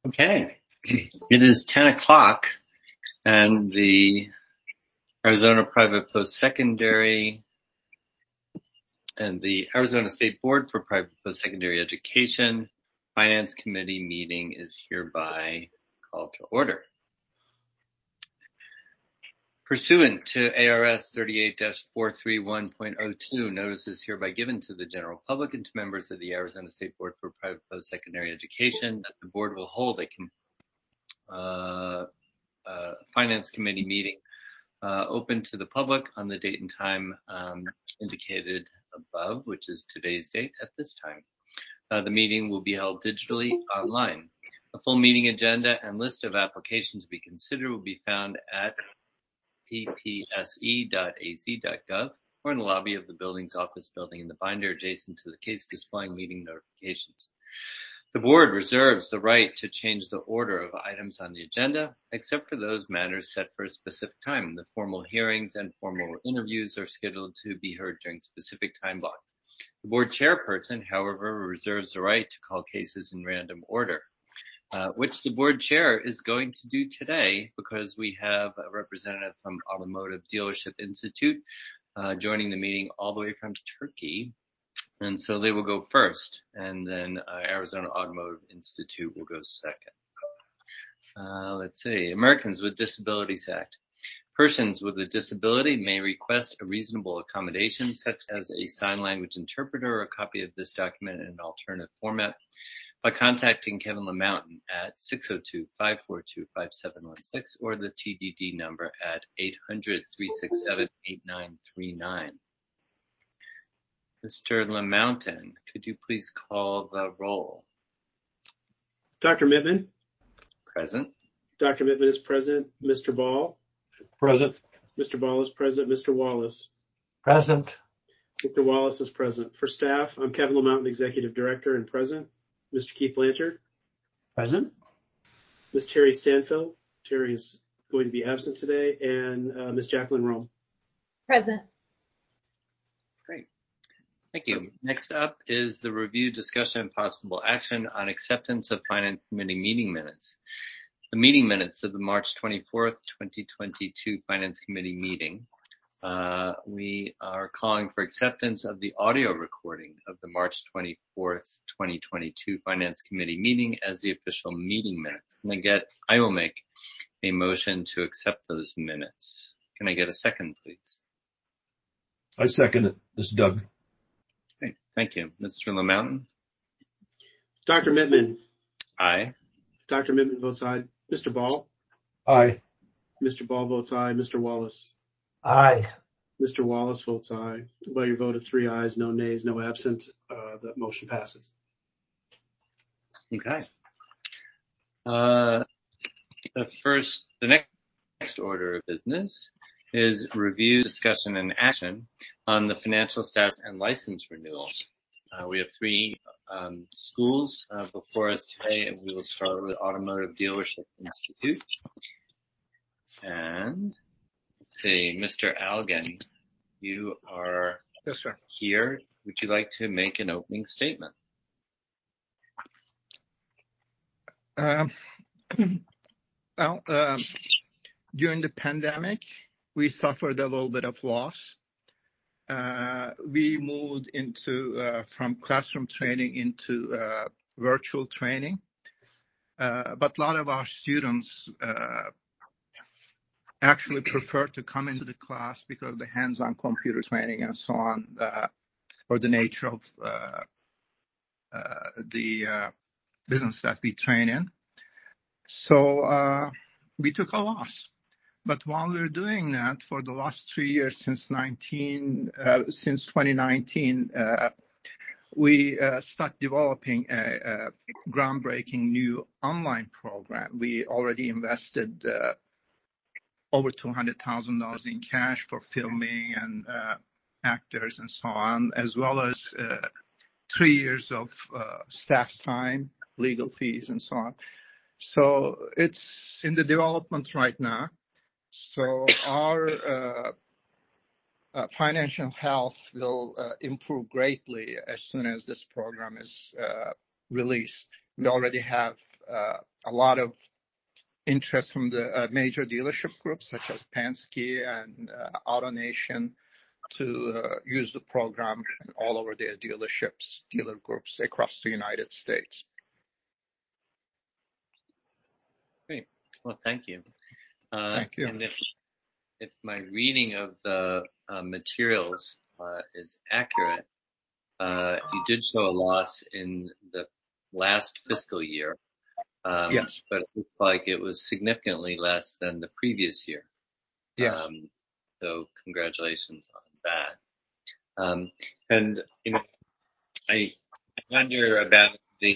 Okay, it is 10 o'clock and the Arizona Private Post-Secondary and the Arizona State Board for Private Post-Secondary Education Finance Committee meeting is hereby called to order. Pursuant to ARS 38-431.02, notice is hereby given to the general public and to members of the Arizona State Board for Private Post-Secondary Education that the board will hold a Finance Committee meeting open to the public on the date and time indicated above, which is today's date at this time. The meeting will be held digitally online. A full meeting agenda and list of applications to be considered will be found at ppse.az.gov or in the lobby of the building's office building in the binder adjacent to the case displaying meeting notifications. The board reserves the right to change the order of items on the agenda, except for those matters set for a specific time. The formal hearings and formal interviews are scheduled to be heard during specific time blocks. The board chairperson, however, reserves the right to call cases in random order, which the board chair is going to do today because we have a representative from Automotive Dealership Institute joining the meeting all the way from Turkey. And so they will go first, and then Arizona Automotive Institute will go second. Let's see. Americans with Disabilities Act. Persons with a disability may request a reasonable accommodation, such as a sign language interpreter or a copy of this document in an alternative format, by contacting Kevin LaMountain at 602-542-5716 or the TDD number at 800-367-8939. Mr. LaMountain, could you please call the roll? Dr. Mittman? Present. Dr. Mittman is present. Mr. Ball? Present. Mr. Ball is present. Mr. Wallace? Present. Mr. Wallace is present. For staff, I'm Kevin LaMountain, Executive Director and present. Mr. Keith Blanchard? Present. Ms. Terry Stanfield? Terry is going to be absent today. And Ms. Jacqueline Rome? Present. Great. Thank you. Next up is the review, discussion, and possible action on acceptance of Finance Committee meeting minutes. The meeting minutes of the March 24th, 2022 Finance Committee meeting. We are calling for acceptance of the audio recording of the March 24th, 2022 Finance Committee meeting as the official meeting minutes. I will make a motion to accept those minutes. Can I get a second, please? I second it. This is Doug. Okay, thank you. Mr. LaMountain? Dr. Mittman? Aye. Dr. Mittman votes aye. Mr. Ball? Aye. Mr. Ball votes aye. Mr. Wallace? Aye. Mr. Wallace votes aye. By your vote of 3 ayes, no nays, no absent, that motion passes. Okay. The next order of business is review, discussion, and action on the financial status and license renewals. We have 3 schools before us today, and we will start with Automotive Dealership Institute. And let's see, Mr. Algan, you are Yes, sir. here. Would you like to make an opening statement? During the pandemic, we suffered a little bit of loss. We moved from classroom training into virtual training. But a lot of our students actually prefer to come into the class because of the hands-on computer training and so on, or the nature of the business that we train in. So we took a loss. But while we were doing that, for the last 3 years since 2019, we started developing a groundbreaking new online program. We already invested over $200,000 in cash for filming and actors and so on, as well as 3 years of staff time, legal fees, and so on. So it's in the development right now. So our financial health will improve greatly as soon as this program is released. We already have a lot of interest from the major dealership groups such as Penske and AutoNation to use the program all over their dealerships, dealer groups across the United States. Great. Well, thank you. Thank you. And if my reading of the materials is accurate, you did show a loss in the last fiscal year. Yes. But it looks like it was significantly less than the previous year. Yes. So congratulations on that. And you know, I wonder about the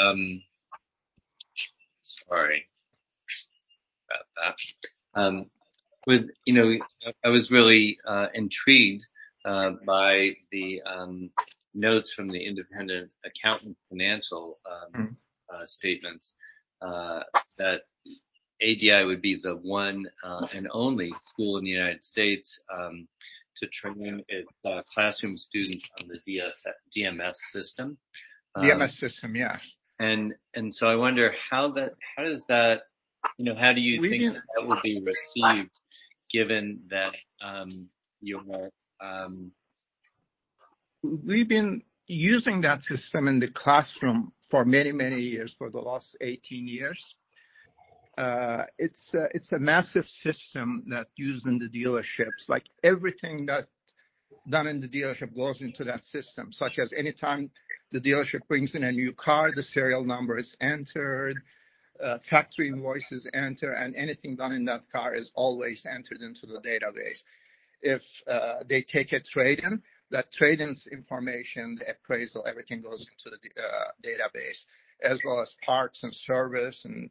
sorry about that. With I was really intrigued by the notes from the independent accountant financial statements that ADI would be the one and only school in the United States to train its classroom students on the DMS system. DMS system, yes. And so I wonder how does that, how do you think that will be received, given that we've been using that system in the classroom for many, many years, for the last 18 years. It's a massive system that used in the dealerships. Like everything that done in the dealership goes into that system, such as anytime the dealership brings in a new car, the serial number is entered, factory invoices enter, and anything done in that car is always entered into the database. If they take a trade-in, that trade-in's information, the appraisal, everything goes into the database, as well as parts and service. And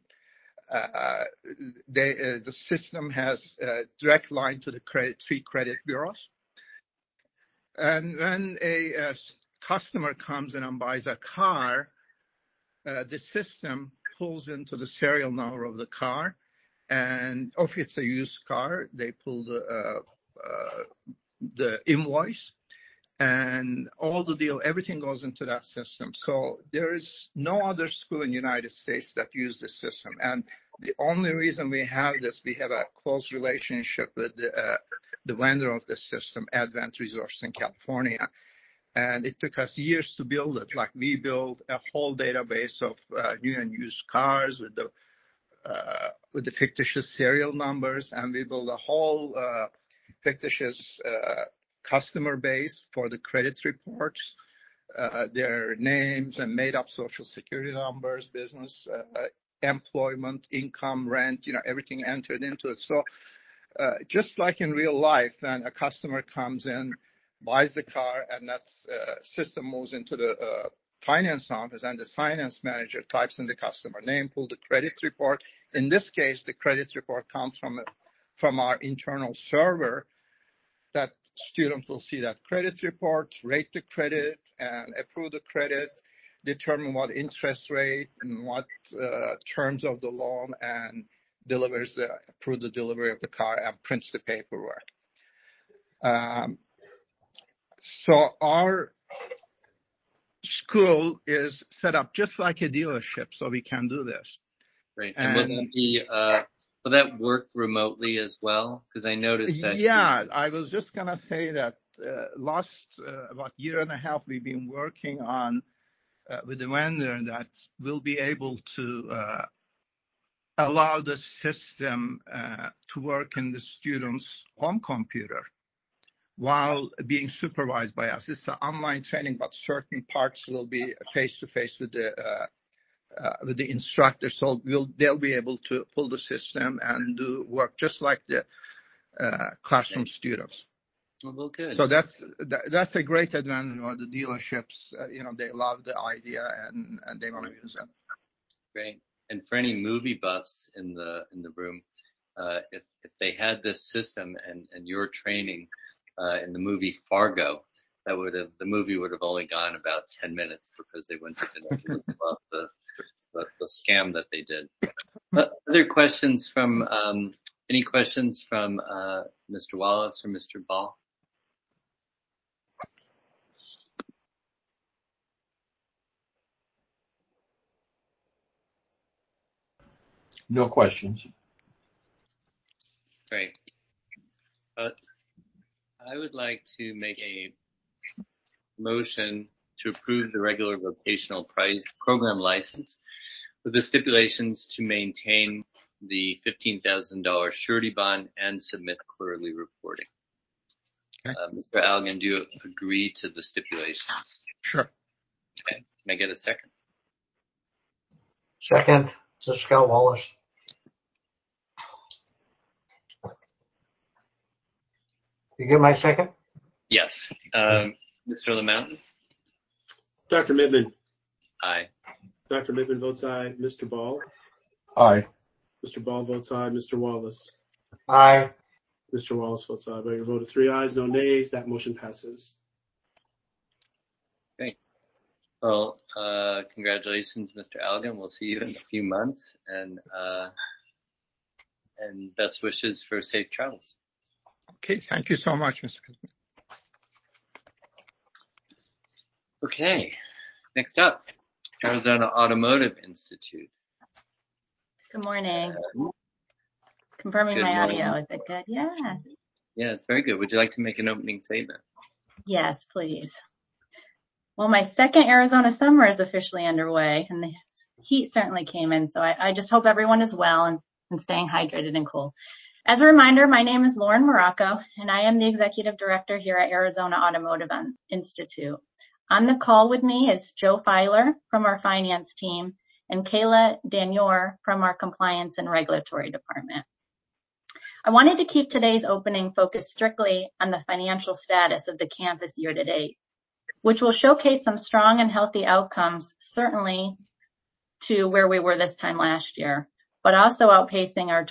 the system has a direct line to the three credit bureaus. And when a customer comes in and buys a car, the system pulls into the serial number of the car. And if it's a used car, they pull the invoice, and all the deal, everything goes into that system. So there is no other school in the United States that uses this system. And the only reason we have this, we have a close relationship with the vendor of the system, Advent Resources in California. And it took us years to build it. Like we built a whole database of new and used cars with the fictitious serial numbers, and we built a whole fictitious customer base for the credit reports, their names and made up social security numbers, business, employment, income, rent, everything entered into it. So just like in real life, when a customer comes in, buys the car, and that system moves into the finance office, and the finance manager types in the customer name, pull the credit report. In this case, the credit report comes from our internal server. That student will see that credit report, rate the credit, and approve the credit, determine what interest rate and what terms of the loan, and approve the delivery of the car and prints the paperwork. So our school is set up just like a dealership, so we can do this. Great. And will that work remotely as well? Because I noticed that. Yeah, I was just going to say that last about year and a half, we've been working on with the vendor that will be able to allow the system to work in the student's home computer while being supervised by us. It's an online training, but certain parts will be face-to-face with the instructor. So they'll be able to pull the system and do work just like the classroom students. Well, good. So that's a great advantage of the dealerships. They love the idea and they want to use it. Great. And for any movie buffs in the room, if they had this system and your training in the movie Fargo, the movie would have only gone about 10 minutes because they wouldn't have been able to pull up the scam that they did. Other questions from any questions from Mr. Wallace or Mr. Ball? No questions. Great. I would like to make a motion to approve the regular vocational price program license with the stipulations to maintain the $15,000 surety bond and submit quarterly reporting. Okay. Mr. Algan, do you agree to the stipulations? Sure. Okay. Can I get a second? Second. This is Scott Wallace. You get my second? Yes. Mr. LeMountain? Dr. Mittman. Aye. Dr. Mittman votes aye. Mr. Ball. Aye. Mr. Ball votes aye. Mr. Wallace. Aye. Mr. Wallace votes aye. By your vote of 3 ayes, no nays, that motion passes. Okay. Well, congratulations, Mr. Algan. We'll see you in a few months, and best wishes for safe travels. Okay, thank you so much, Mr. Kuzma. Okay. Next up, Arizona Automotive Institute. Good morning. Confirming Good my morning. audio. Is it good? Yeah. Yeah, it's very good. Would you like to make an opening statement? Yes, please. Well, my second Arizona summer is officially underway, and the heat certainly came in. So I just hope everyone is well and staying hydrated and cool. As a reminder, my name is Lauren Morocco, and I am the Executive Director here at Arizona Automotive Institute. On the call with me is Joe Filer from our finance team and Kayla Danior from our compliance and regulatory department. I wanted to keep today's opening focused strictly on the financial status of the campus year to date, which will showcase some strong and healthy outcomes, certainly to where we were this time last year, but also outpacing our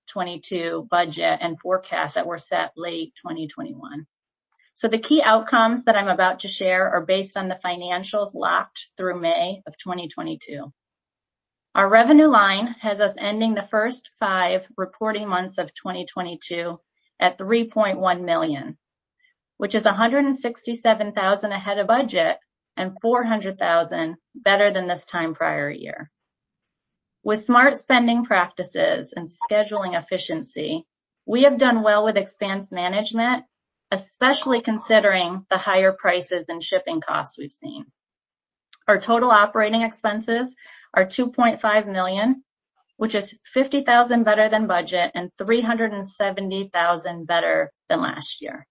2022 budget and forecasts that were set late 2021. So the key outcomes that I'm about to share are based on the financials locked through May of 2022. Our revenue line has us ending the first 5 reporting months of 2022 at $3.1 million, which is $167,000 ahead of budget and $400,000 better than this time prior year. With smart spending practices and scheduling efficiency, we have done well with expense management, especially considering the higher prices and shipping costs we've seen. Our total operating expenses are $2.5 million, which is $50,000 better than budget and $370,000 better than last year.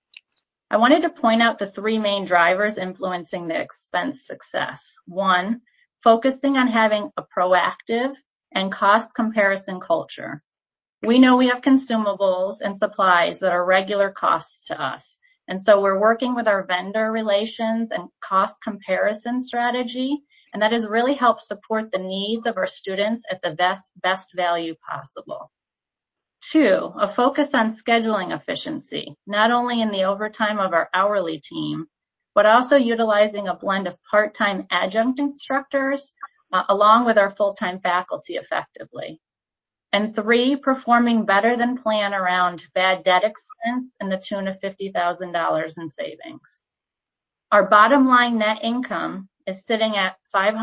I wanted to point out the 3 main drivers influencing the expense success. 1, focusing on having a proactive and cost comparison culture. We know we have consumables and supplies that are regular costs to us. And so we're working with our vendor relations and cost comparison strategy, and that has really helped support the needs of our students at the best value possible. 2, a focus on scheduling efficiency, not only in the overtime of our hourly team, but also utilizing a blend of part-time adjunct instructors along with our full-time faculty effectively. And 3, performing better than planned around bad debt expense in the tune of $50,000 in savings. Our bottom line net income is sitting at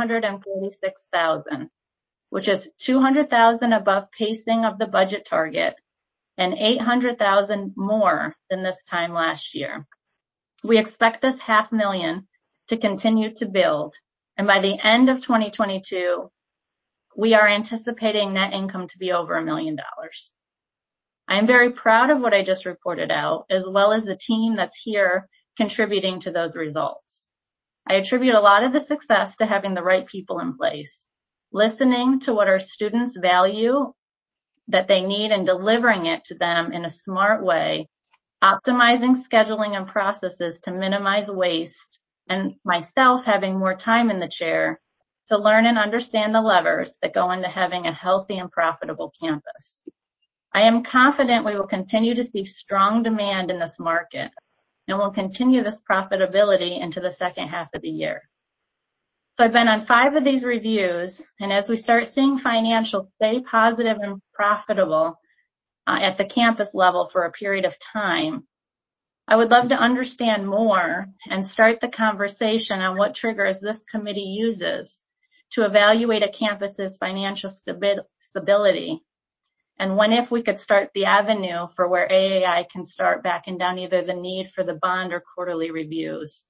$546,000, which is $200,000 above pacing of the budget target and $800,000 more than this time last year. We expect this $500,000 to continue to build, and by the end of 2022, we are anticipating net income to be over $1 million. I am very proud of what I just reported out, as well as the team that's here contributing to those results. I attribute a lot of the success to having the right people in place, listening to what our students value that they need and delivering it to them in a smart way, optimizing scheduling and processes to minimize waste, and myself having more time in the chair to learn and understand the levers that go into having a healthy and profitable campus. I am confident we will continue to see strong demand in this market and will continue this profitability into the second half of the year. So I've been on 5 of these reviews, and as we start seeing financials stay positive and profitable at the campus level for a period of time, I would love to understand more and start the conversation on what triggers this committee uses to evaluate a campus's financial flexibility. And if we could start the avenue for where AAI can start backing down either the need for the bond or quarterly reviews.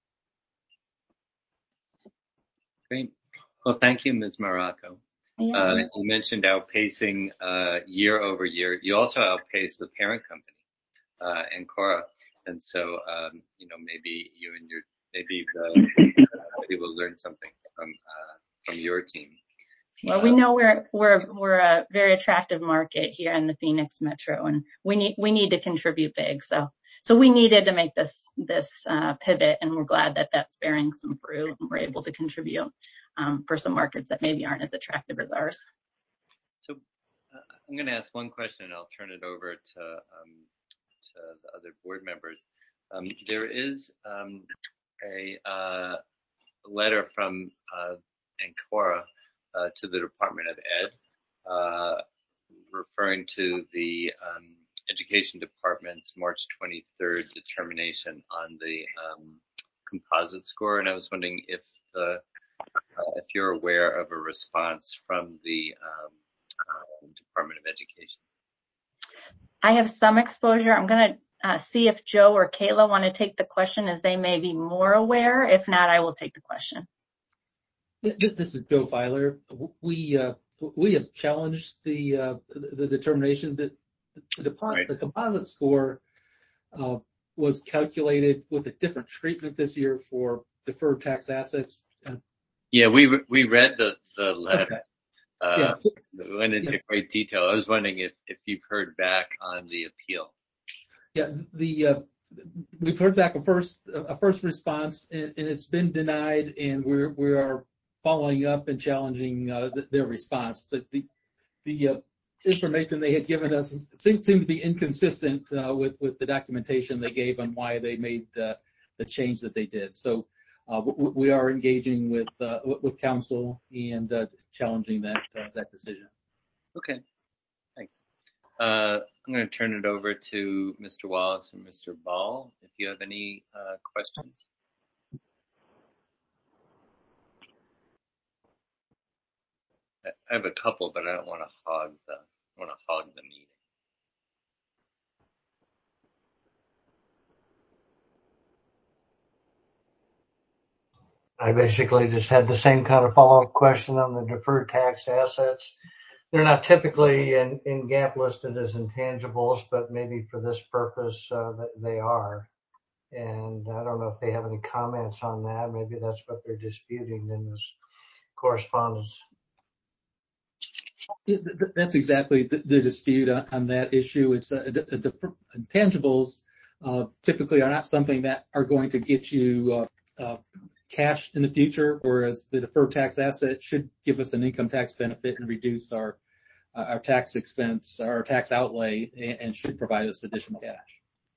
Great. Well, thank you, Ms. Morocco. Yeah. You mentioned outpacing year over year. You also outpaced the parent company, Ancora. And so, maybe you and maybe the company will learn something from your team. Well, we know we're a very attractive market here in the Phoenix Metro, and we need to contribute big. So we needed to make this pivot, and we're glad that that's bearing some fruit, and we're able to contribute for some markets that maybe aren't as attractive as ours. So I'm going to ask one question, and I'll turn it over to the other board members. There is a letter from Ancora to the Department of Ed, referring to the Education Department's March 23rd determination on the composite score, and I was wondering if you're aware of a response from the Department of Education. I have some exposure. I'm going to see if Joe or Kayla want to take the question, as they may be more aware. If not, I will take the question. This is Joe Filer. We have challenged the determination that the composite score was calculated with a different treatment this year for deferred tax assets. Yeah, we read the letter. Okay. We went into great detail. I was wondering if you've heard back on the appeal. Yeah, we've heard back a first response, and it's been denied, and we are following up and challenging their response. But the information they had given us seemed to be inconsistent with the documentation they gave on why they made the change that they did. So we are engaging with counsel and challenging that decision. Okay, thanks. I'm going to turn it over to Mr. Wallace and Mr. Ball if you have any questions. I have a couple, but I don't want to hog the meeting. I basically just had the same kind of follow-up question on the deferred tax assets. They're not typically in GAAP listed as intangibles, but maybe for this purpose they are. And I don't know if they have any comments on that. Maybe that's what they're disputing in this correspondence. That's exactly the dispute on that issue. It's the intangibles typically are not something that are going to get you cash in the future, whereas the deferred tax asset should give us an income tax benefit and reduce our tax expense, our tax outlay, and should provide us additional cash.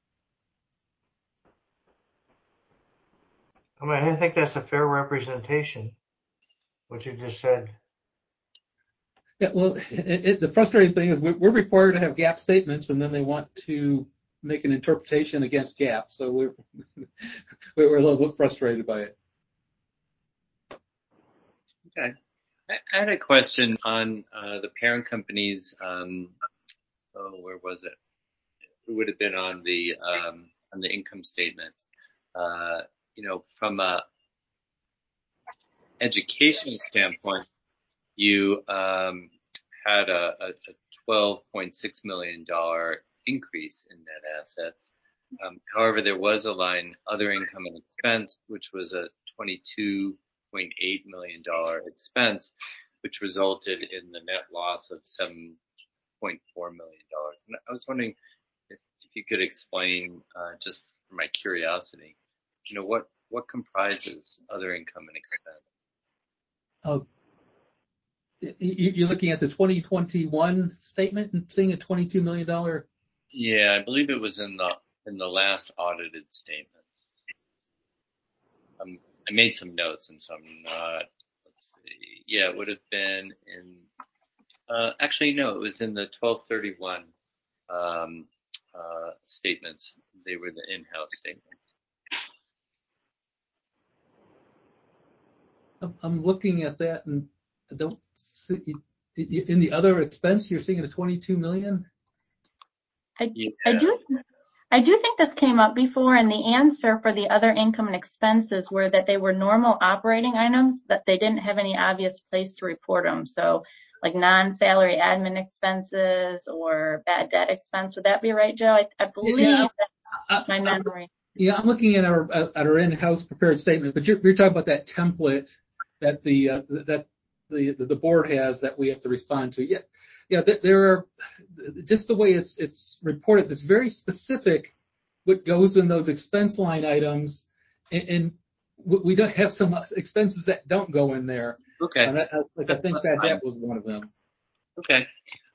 I mean, I think that's a fair representation, what you just said. Yeah, well, the frustrating thing is we're required to have GAAP statements, and then they want to make an interpretation against GAAP. So we're a little bit frustrated by it. Okay. I had a question on the parent company's, where was it? It would have been on the income statement. From a educational standpoint, you had a $12.6 million increase in net assets. However, there was a line, other income and expense, which was a $22.8 million expense, which resulted in the net loss of $7.4 million. And I was wondering if you could explain, just for my curiosity, what comprises other income and expense? You're looking at the 2021 statement and seeing a $22 million. Yeah, I believe it was in the last audited statement. I made some notes, and so I'm not. Let's see. Yeah, it would have been in. Actually, no, it was in the 1231 statements. They were the in-house statements. I'm looking at that, and I don't see In the other expense, you're seeing a $22 million? I do think this came up before, and the answer for the other income and expenses were that they were normal operating items, that they didn't have any obvious place to report them. So like non-salary admin expenses or bad debt expense. Would that be right, Joe? I believe that's my memory. Yeah, I'm looking at our in-house prepared statement, but you're talking about that template that the board has that we have to respond to. Yeah, there are just the way it's reported. It's very specific what goes in those expense line items, and we don't have some expenses that don't go in there. Okay. I think that was one of them. Okay.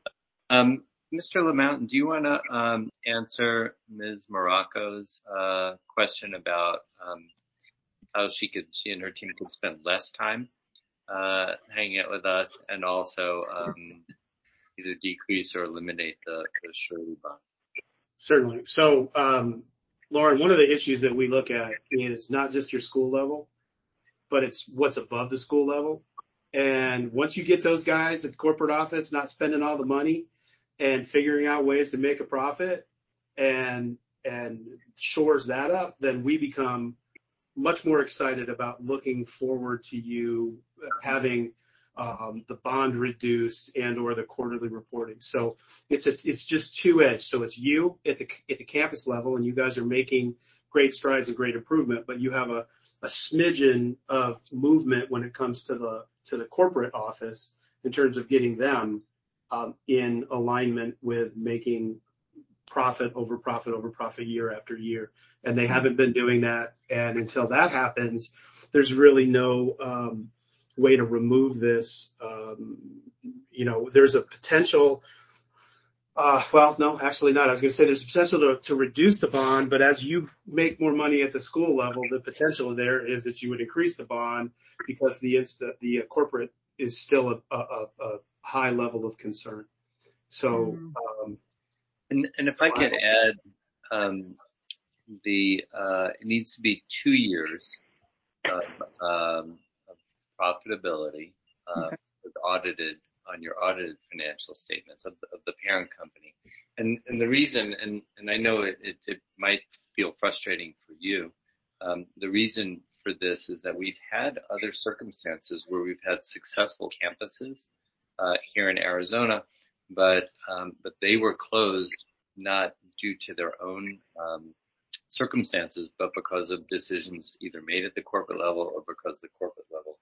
Mr. LaMountain, do you want to answer Ms. Morocco's question about how she and her team could spend less time hanging out with us, and also either decrease or eliminate the surety bond? Certainly. So, Lauren, one of the issues that we look at is not just your school level, but it's what's above the school level. And once you get those guys at the corporate office not spending all the money and figuring out ways to make a profit and shores that up, then we become much more excited about looking forward to you having the bond reduced and or the quarterly reporting. So it's just two-edged. So it's you at the campus level, and you guys are making great strides and great improvement, but you have a smidgen of movement when it comes to the corporate office in terms of getting them in alignment with making profit over profit over profit year after year. And they haven't been doing that. And until that happens, there's really no way to remove this. There's a potential. Well, no, actually not. I was going to say there's a potential to reduce the bond, but as you make more money at the school level, the potential there is that you would increase the bond because the corporate is still a high level of concern. So, and if I could add, it needs to be 2 years of profitability audited on your audited financial statements of the parent company. And the reason, and I know it might feel frustrating for you, the reason for this is that we've had other circumstances where we've had successful campuses here in Arizona, but they were closed not due to their own circumstances, but because of decisions either made at the corporate level or because the corporate level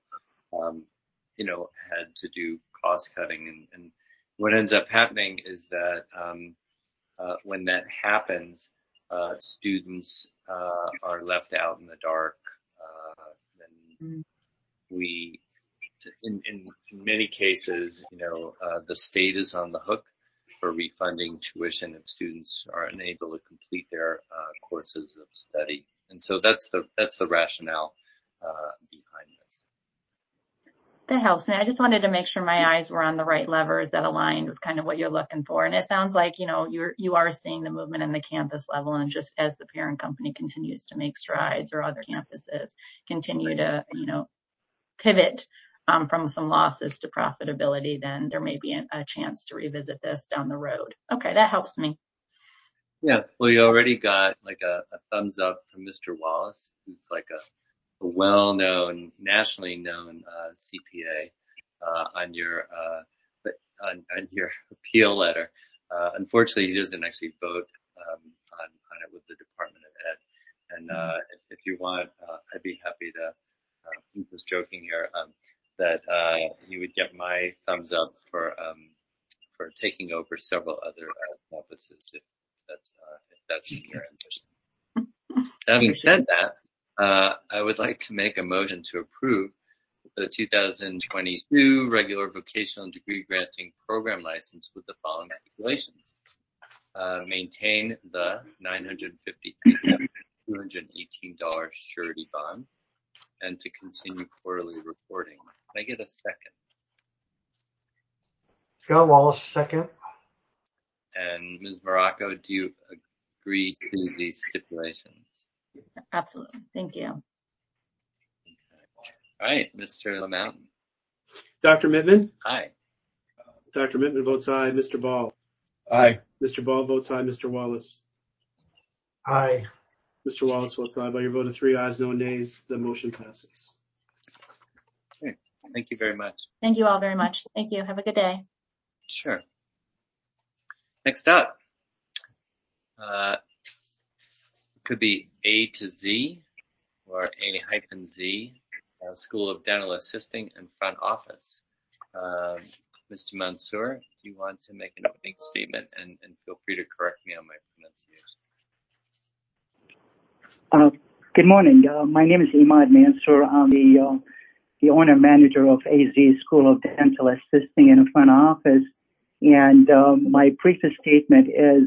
had to do cost cutting. And what ends up happening is that when that happens, students are left out in the dark. Then we, in many cases, the state is on the hook for refunding tuition if students are unable to complete their courses of study. And so that's the rationale behind this. That helps me. I just wanted to make sure my eyes were on the right levers that aligned with kind of what you're looking for. And it sounds like, you are seeing the movement in the campus level, and just as the parent company continues to make strides or other campuses continue to, pivot from some losses to profitability, then there may be a chance to revisit this down the road. Okay, that helps me. Yeah, well, you already got like a thumbs up from Mr. Wallace, who's like a well-known, nationally known CPA on your appeal letter. Unfortunately, he doesn't actually vote on it with the Department of Ed. And if you want, I'd be happy to. I'm just joking here. That you would get my thumbs up for taking over several other campuses if that's in your ambition. Having said that, I would like to make a motion to approve the 2022 regular vocational degree granting program license with the following stipulations. Maintain the $953,218 surety bond, and to continue quarterly reporting. Can I get a second? Scott Wallace, second. And Ms. Morocco, do you agree to these stipulations? Absolutely. Thank you. Okay. All right, Mr. LaMountain. Dr. Mittman? Hi. Dr. Mittman votes aye. Mr. Ball. Aye. Mr. Ball votes aye. Mr. Wallace. Aye. Mr. Wallace votes aye. By your vote of 3 ayes, no nays, the motion passes. Okay. Thank you very much. Thank you all very much. Thank you. Have a good day. Sure. Next up, could be A to Z or A-Z, School of Dental Assisting and Front Office. Mr. Mansour, do you want to make an opening statement and feel free to correct me on my pronunciation? Good morning. My name is Imad Mansour. I'm the owner manager of AZ School of Dental Assisting and Front Office. And my previous statement is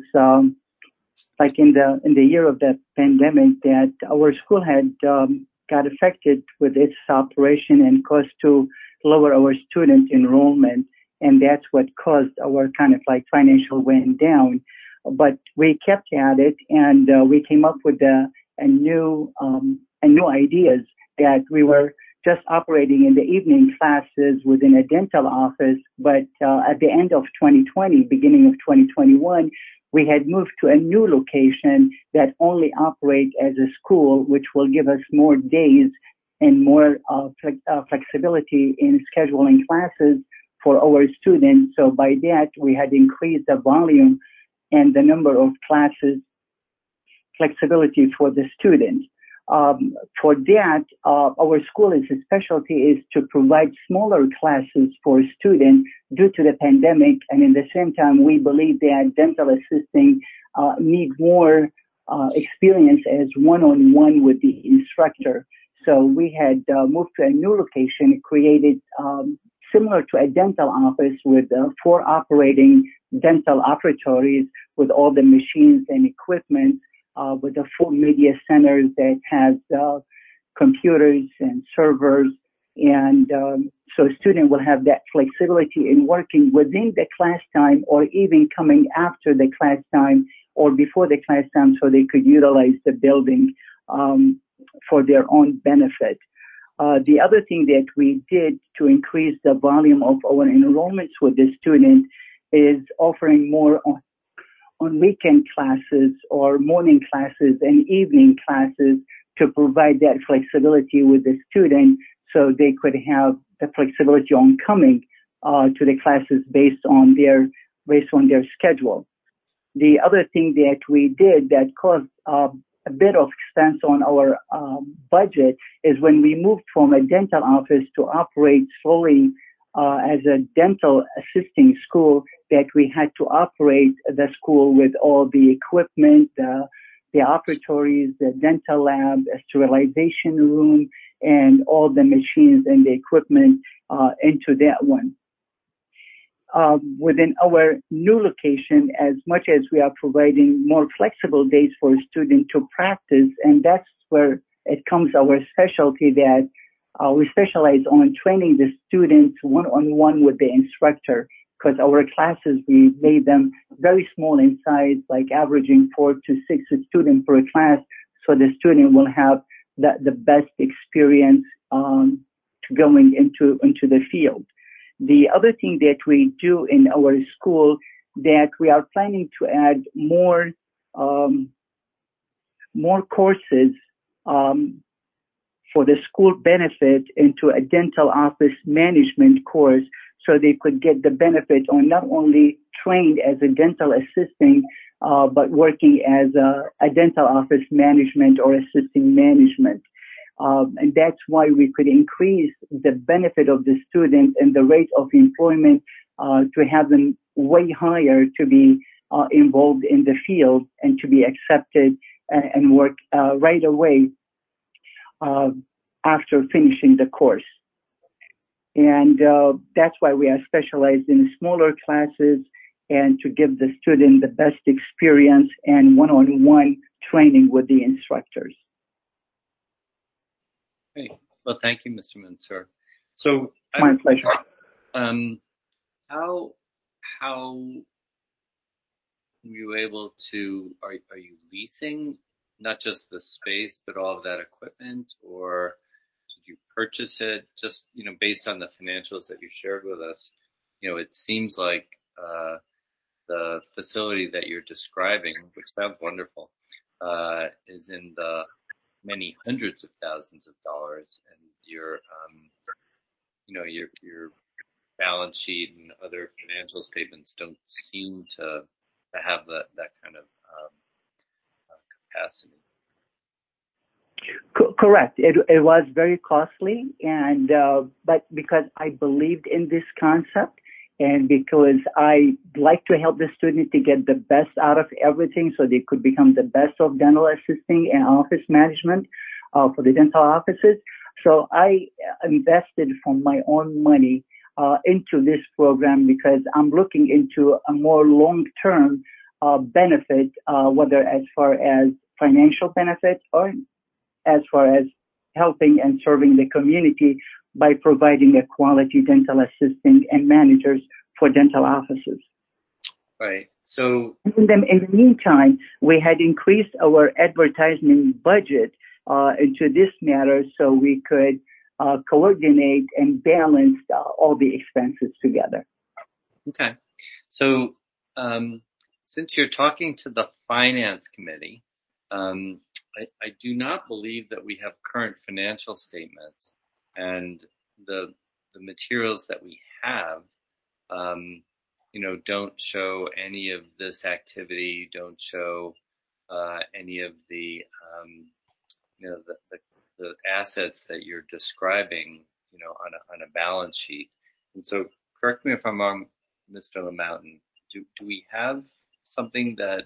like in the year of the pandemic that our school had got affected with its operation and caused to lower our student enrollment. And that's what caused our kind of like financial went down. But we kept at it, and we came up with a new ideas that we were just operating in the evening classes within a dental office. But at the end of 2020, beginning of 2021, we had moved to a new location that only operates as a school, which will give us more days and more flexibility in scheduling classes for our students. So by that, we had increased the volume and the number of classes, flexibility for the students. For that, our school's specialty is to provide smaller classes for students due to the pandemic. And in the same time, we believe that dental assisting need more experience as one-on-one with the instructor. So we had moved to a new location, created similar to a dental office with 4 operating dental operatories with all the machines and equipment, with a full media center that has computers and servers. And so a student will have that flexibility in working within the class time or even coming after the class time or before the class time so they could utilize the building for their own benefit. The other thing that we did to increase the volume of our enrollments with the student is offering more on weekend classes or morning classes and evening classes to provide that flexibility with the student so they could have the flexibility on coming to the classes based on their schedule. The other thing that we did that caused a bit of expense on our budget is when we moved from a dental office to operate solely as a dental assisting school, that we had to operate the school with all the equipment, the operatories, the dental lab, a sterilization room, and all the machines and the equipment into that one. Within our new location, as much as we are providing more flexible days for a student to practice, and that's where it comes our specialty that we specialize on training the students one-on-one with the instructor, because our classes, we made them very small in size, like averaging 4 to 6 students per class, so the student will have the best experience going into the field. The other thing that we do in our school, that we are planning to add more courses for the school benefit into a dental office management course, so they could get the benefit on not only trained as a dental assisting, but working as a dental office management or assisting management. And that's why we could increase the benefit of the student and the rate of employment to have them way higher to be involved in the field and to be accepted and work right away after finishing the course. And that's why we are specialized in smaller classes and to give the student the best experience and one-on-one training with the instructors. Great. Well, thank you, Mr. Mansour. So, my pleasure. How were you able to? Are you leasing not just the space, but all of that equipment, or did you purchase it? Just based on the financials that you shared with us, it seems like the facility that you're describing, which sounds wonderful, is in the many hundreds of thousands of dollars, and your balance sheet and other financial statements don't seem to have that kind of capacity. Correct. It was very costly, and but because I believed in this concept, and because I like to help the student to get the best out of everything, so they could become the best of dental assisting and office management for the dental offices. So I invested from my own money into this program because I'm looking into a more long-term benefit, whether as far as financial benefit or as far as helping and serving the community by providing a quality dental assisting and managers for dental offices. Right. So in the meantime, we had increased our advertising budget into this matter so we could coordinate and balance all the expenses together. Okay. So since you're talking to the finance committee, I do not believe that we have current financial statements, and the materials that we have, don't show any of this activity, don't show any of the assets that you're describing, on a balance sheet. And so, correct me if I'm wrong, Mr. LaMountain. Do we have something that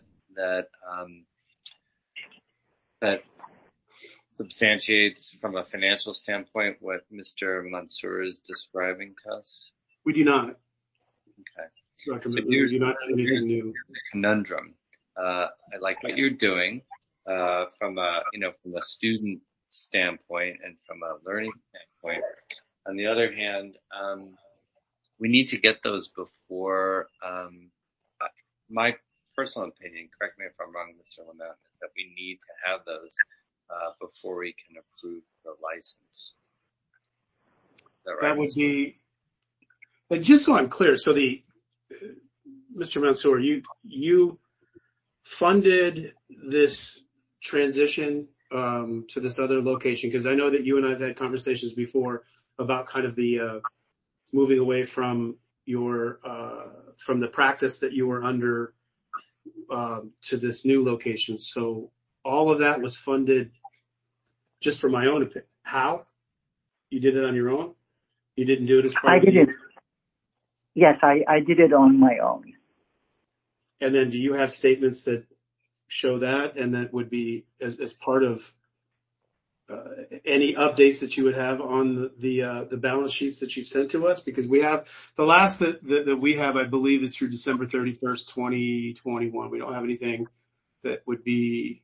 substantiates from a financial standpoint what Mr. Mansour is describing to us? We do not. Okay. Dr. So we do not have anything new. Conundrum. I like what you're doing from a student standpoint and from a learning standpoint. On the other hand, we need to get those before. My personal opinion, correct me if I'm wrong, Mr. LaMountain, is that we need to have those before we can approve the license. Is that right? That would be, and just so I'm clear, so Mr. Mansour, you funded this transition to this other location, because I know that you and I have had conversations before about kind of the moving away from your from the practice that you were under to this new location. So all of that was funded, just for my own opinion. How? You did it on your own? You didn't do it as part of the... I did it. Yes, I did it on my own. And then do you have statements that show that, and that would be as part of any updates that you would have on the balance sheets that you've sent to us? Because we have the last that we have, I believe, is through December 31st, 2021. We don't have anything that would be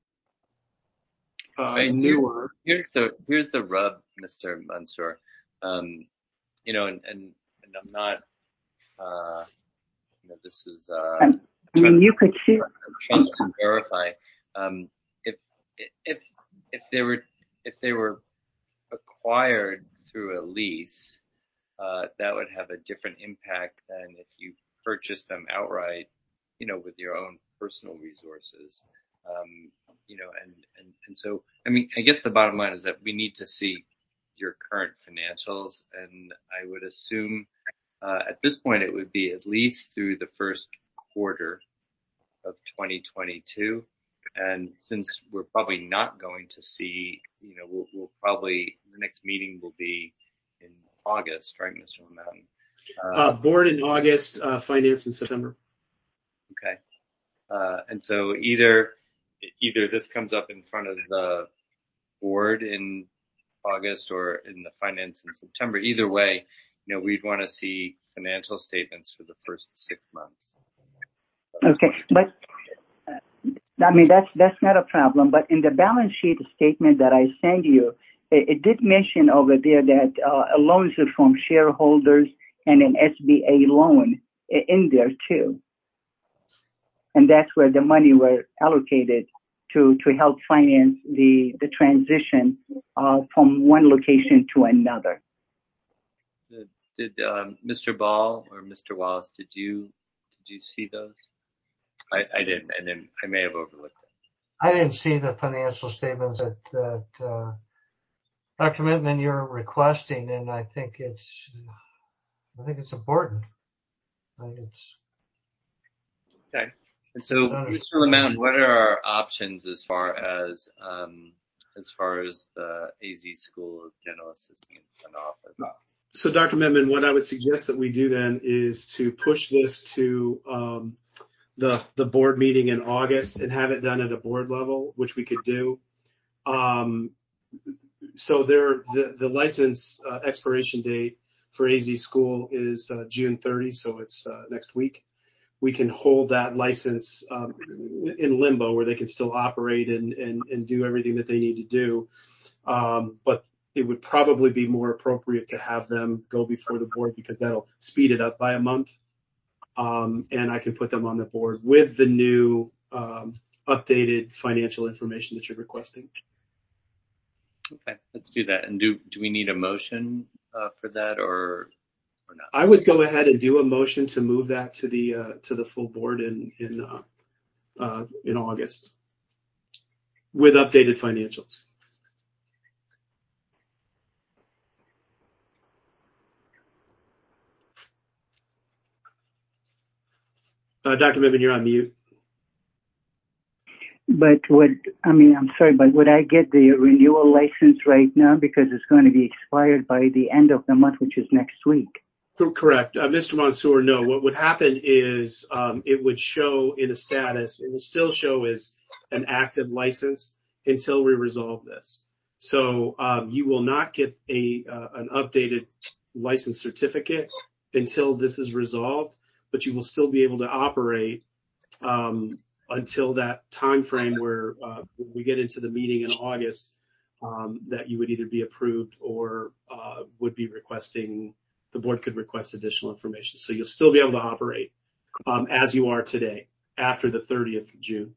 newer. Here's the rub, Mr. Mansour. And I'm not. This is. I mean, you could see. Trust and verify. If they were acquired through a lease, that would have a different impact than if you purchased them outright, with your own personal resources. And so, I mean, I guess the bottom line is that we need to see your current financials, and I would assume at this point it would be at least through the first quarter of 2022. And since we're probably not going to see, we'll probably, the next meeting will be in August, right, Mr. LaMountain? Board in August, finance in September. Okay. And so either this comes up in front of the board in August or in the finance in September. Either way, we'd want to see financial statements for the first 6 months. Okay, but I mean, that's not a problem. But in the balance sheet statement that I sent you, it did mention over there that loans are from shareholders and an SBA loan in there too. And that's where the money were allocated to help finance the transition from one location to another. Did Mr. Ball or Mr. Wallace, did you see those? I didn't, and then I may have overlooked it. I didn't see the financial statements that Dr. Mittman you're requesting, and I think it's important. I think it's okay. And so, Mr. Lamount, what are our options as far as the AZ School of Dental Assisting in front office? So, Dr. Mittman, what I would suggest that we do then is to push this to the board meeting in August and have it done at a board level, which we could do. So the license expiration date for AZ School is June 30, so it's next week. We can hold that license in limbo where they can still operate and do everything that they need to do. But it would probably be more appropriate to have them go before the board because that'll speed it up by a month. And I can put them on the board with the new updated financial information that you're requesting. Okay, let's do that. And do we need a motion for that or not? I would go ahead and do a motion to move that to the full board in August with updated financials. Dr. Mittman, you're on mute. But I'm sorry, but would I get the renewal license right now because it's going to be expired by the end of the month, which is next week? Correct. Mr. Mansour, no. What would happen is it would show in a status, it will still show as an active license until we resolve this. So you will not get an updated license certificate until this is resolved, but you will still be able to operate until that time frame where we get into the meeting in August that you would either be approved or would be requesting, the board could request additional information. So you'll still be able to operate as you are today after the 30th of June.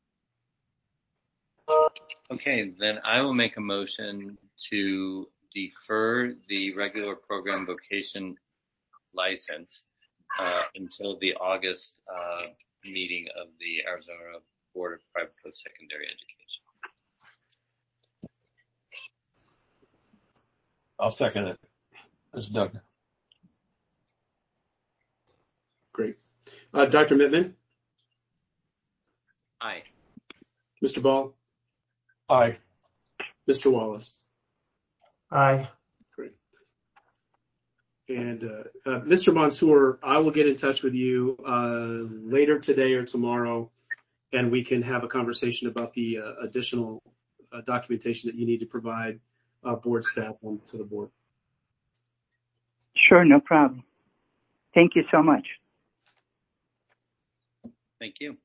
Okay, then I will make a motion to defer the regular program vocation license until the August meeting of the Arizona Board of Private Post-Secondary Education. I'll second it. This is Doug. Great. Dr. Mittman? Aye. Mr. Ball? Aye. Mr. Wallace? aye. Great. And Mr. Mansour, I will get in touch with you later today or tomorrow, and we can have a conversation about the additional documentation that you need to provide board staff to the board. Sure, no problem. Thank you so much. Thank you.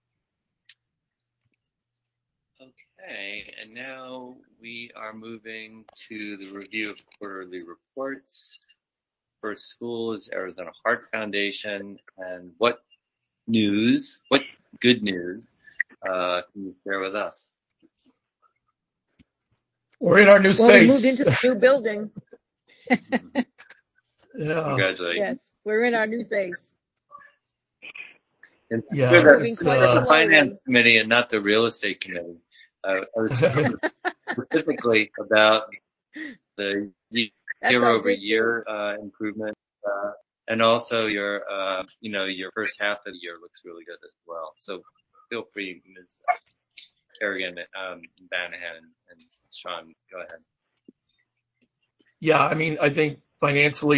Okay, and now we are moving to the review of quarterly reports. First school is Arizona Heart Foundation. And what good news can you share with us? We're in our new space. We moved into the new building. Yeah. Congratulations. Yes, we're in our new space. And Yeah, it's quite the slowly. finance committee and not the real estate committee. I was specifically about the year-over-year improvement, and also your first half of the year looks really good as well. So feel free, Ms. Kerrigan, Banahan, and Sean, go ahead. Yeah, I mean, I think financially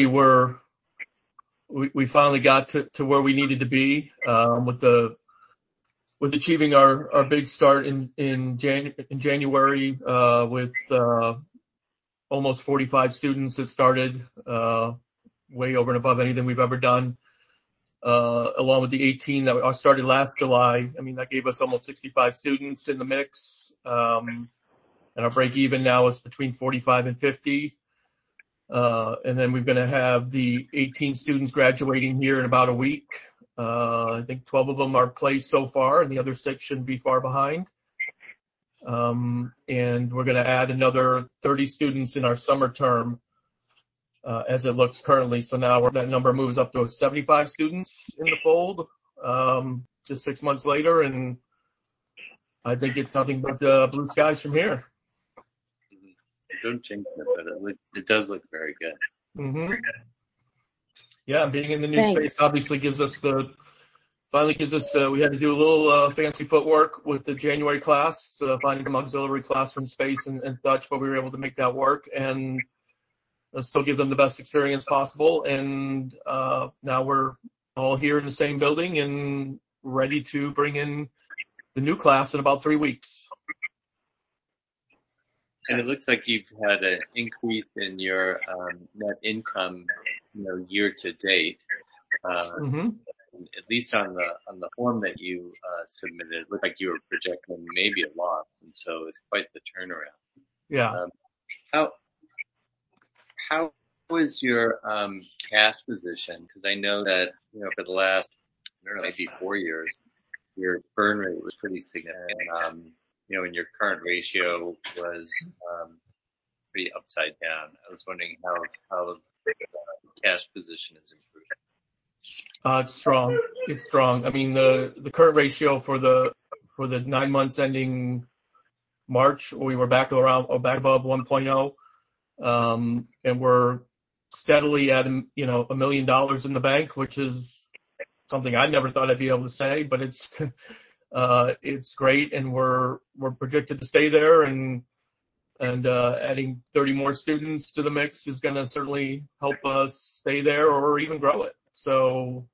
we finally got to where we needed to be with achieving our big start in January with almost 45 students that started, way over and above anything we've ever done, along with the 18 that started last July. I mean, that gave us almost 65 students in the mix, and our break even now is between 45 and 50. And then we're going to have the 18 students graduating here in about a week. I think 12 of them are placed so far, and the other 6 shouldn't be far behind. And we're going to add another 30 students in our summer term as it looks currently. So now that number moves up to 75 students in the fold, just 6 months later, and I think it's nothing but blue skies from here. Don't jinx it, but it does look very good. Mm-hmm. Yeah, being in the new Thanks. space obviously finally gives us, we had to do a little fancy footwork with the January class, finding some auxiliary classroom space and such, but we were able to make that work and still give them the best experience possible. And now we're all here in the same building and ready to bring in the new class in about 3 weeks. And it looks like you've had an increase in your net income, year to date. Mm-hmm. At least on the form that you submitted, it looked like you were projecting maybe a loss, and so it's quite the turnaround. Yeah. How was your cash position? Because I know that for the last maybe 4 years, your burn rate was pretty significant. And your current ratio was pretty upside down. I was wondering how the cash position is improving. It's strong. It's strong. I mean, the current ratio for the 9 months ending March, we were back above 1.0. And we're steadily at, $1 million in the bank, which is something I never thought I'd be able to say, but it's great. And we're projected to stay there, and adding 30 more students to the mix is going to certainly help us stay there or even grow it. So,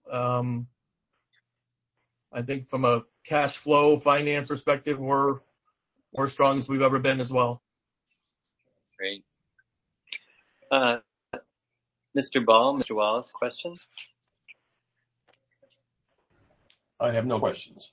I think from a cash flow finance perspective, we're as strong as we've ever been as well. Great. Mr. Ball, Mr. Wallace, questions? I have no questions.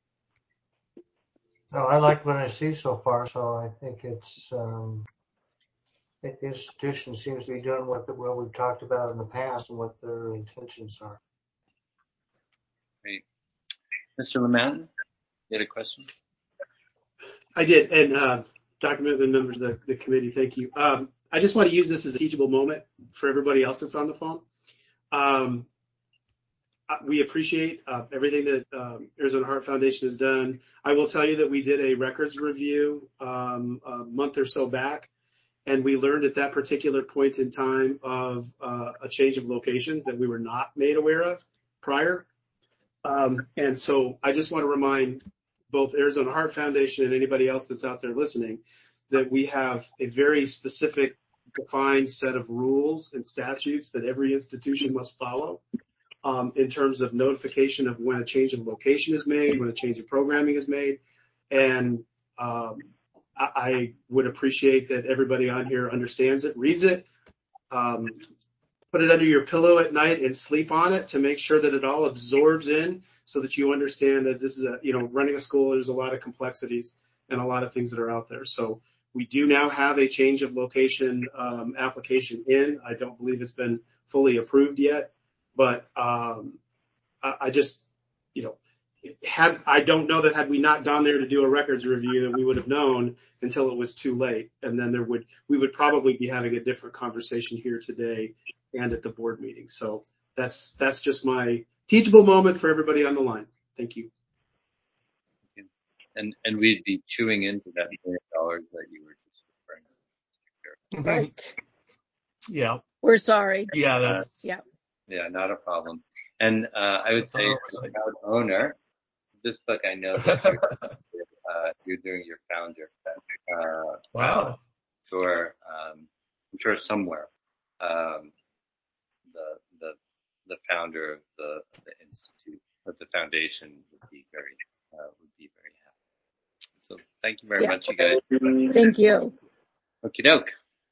No, I like what I see so far, so I think the institution seems to be doing what we've talked about in the past and what their intentions are. Great. Mr. LeMountain, you had a question? I did, and Dr. Mittman, the members of the committee, thank you. I just want to use this as a teachable moment for everybody else that's on the phone. We appreciate everything that Arizona Heart Foundation has done. I will tell you that we did a records review a month or so back, and we learned at that particular point in time of a change of location that we were not made aware of prior. And so I just want to remind both Arizona Heart Foundation and anybody else that's out there listening that we have a very specific defined set of rules and statutes that every institution must follow in terms of notification of when a change of location is made, when a change of programming is made. And I would appreciate that everybody on here understands it, reads it, put it under your pillow at night and sleep on it to make sure that it all absorbs in so that you understand that this is running a school, there's a lot of complexities and a lot of things that are out there. So we do now have a change of location application in. I don't believe it's been fully approved yet, but I just, I don't know that had we not gone there to do a records review that we would have known until it was too late. And then we would probably be having a different conversation here today and at the board meeting. So that's just my teachable moment for everybody on the line. Thank you. And we'd be chewing into that $1 million that you were just referring to. Right. Yeah. We're sorry. Yeah. Yeah. Yeah, not a problem. And I would say, as a proud owner, just like I know that you're doing your founder. Wow. I'm sure somewhere the founder of the institute, of the foundation, would be very happy. So thank you very much, you guys. Thank you. Okie doke.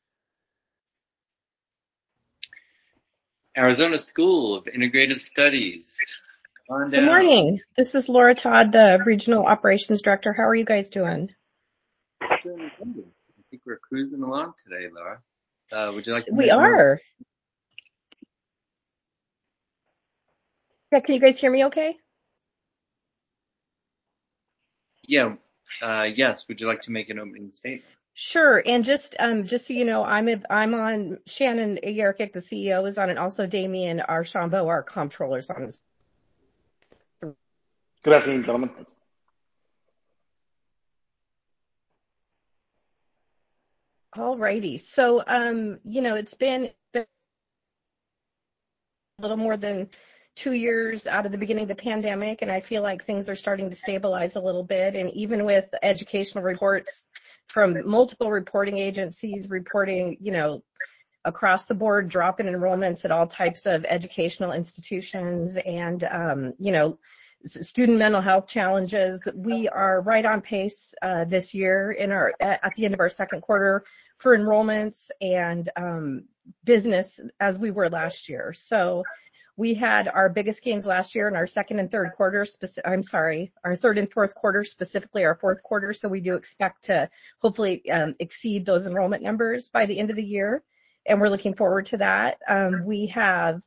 Arizona School of Integrative Studies. On down. Good morning. This is Laura Todd, the Regional Operations Director. How are you guys doing? I think we're cruising along today, Laura. Would you like to? We are. Yeah, can you guys hear me okay? Yeah. Yes. Would you like to make an opening statement? Sure. And just so you know, I'm on. Shannon Yarkic, the CEO, is on, and also Damien Archambault, our comptroller, is on. Good afternoon, gentlemen. All righty. So, it's been a little more than 2 years out of the beginning of the pandemic, and I feel like things are starting to stabilize a little bit. And even with educational reports from multiple reporting agencies reporting, across the board drop in enrollments at all types of educational institutions and, student mental health challenges, we are right on pace this year at the end of our second quarter for enrollments and business as we were last year. So we had our biggest gains last year in our second and third quarter, our third and fourth quarter, specifically our fourth quarter. So we do expect to hopefully exceed those enrollment numbers by the end of the year. And we're looking forward to that. We've had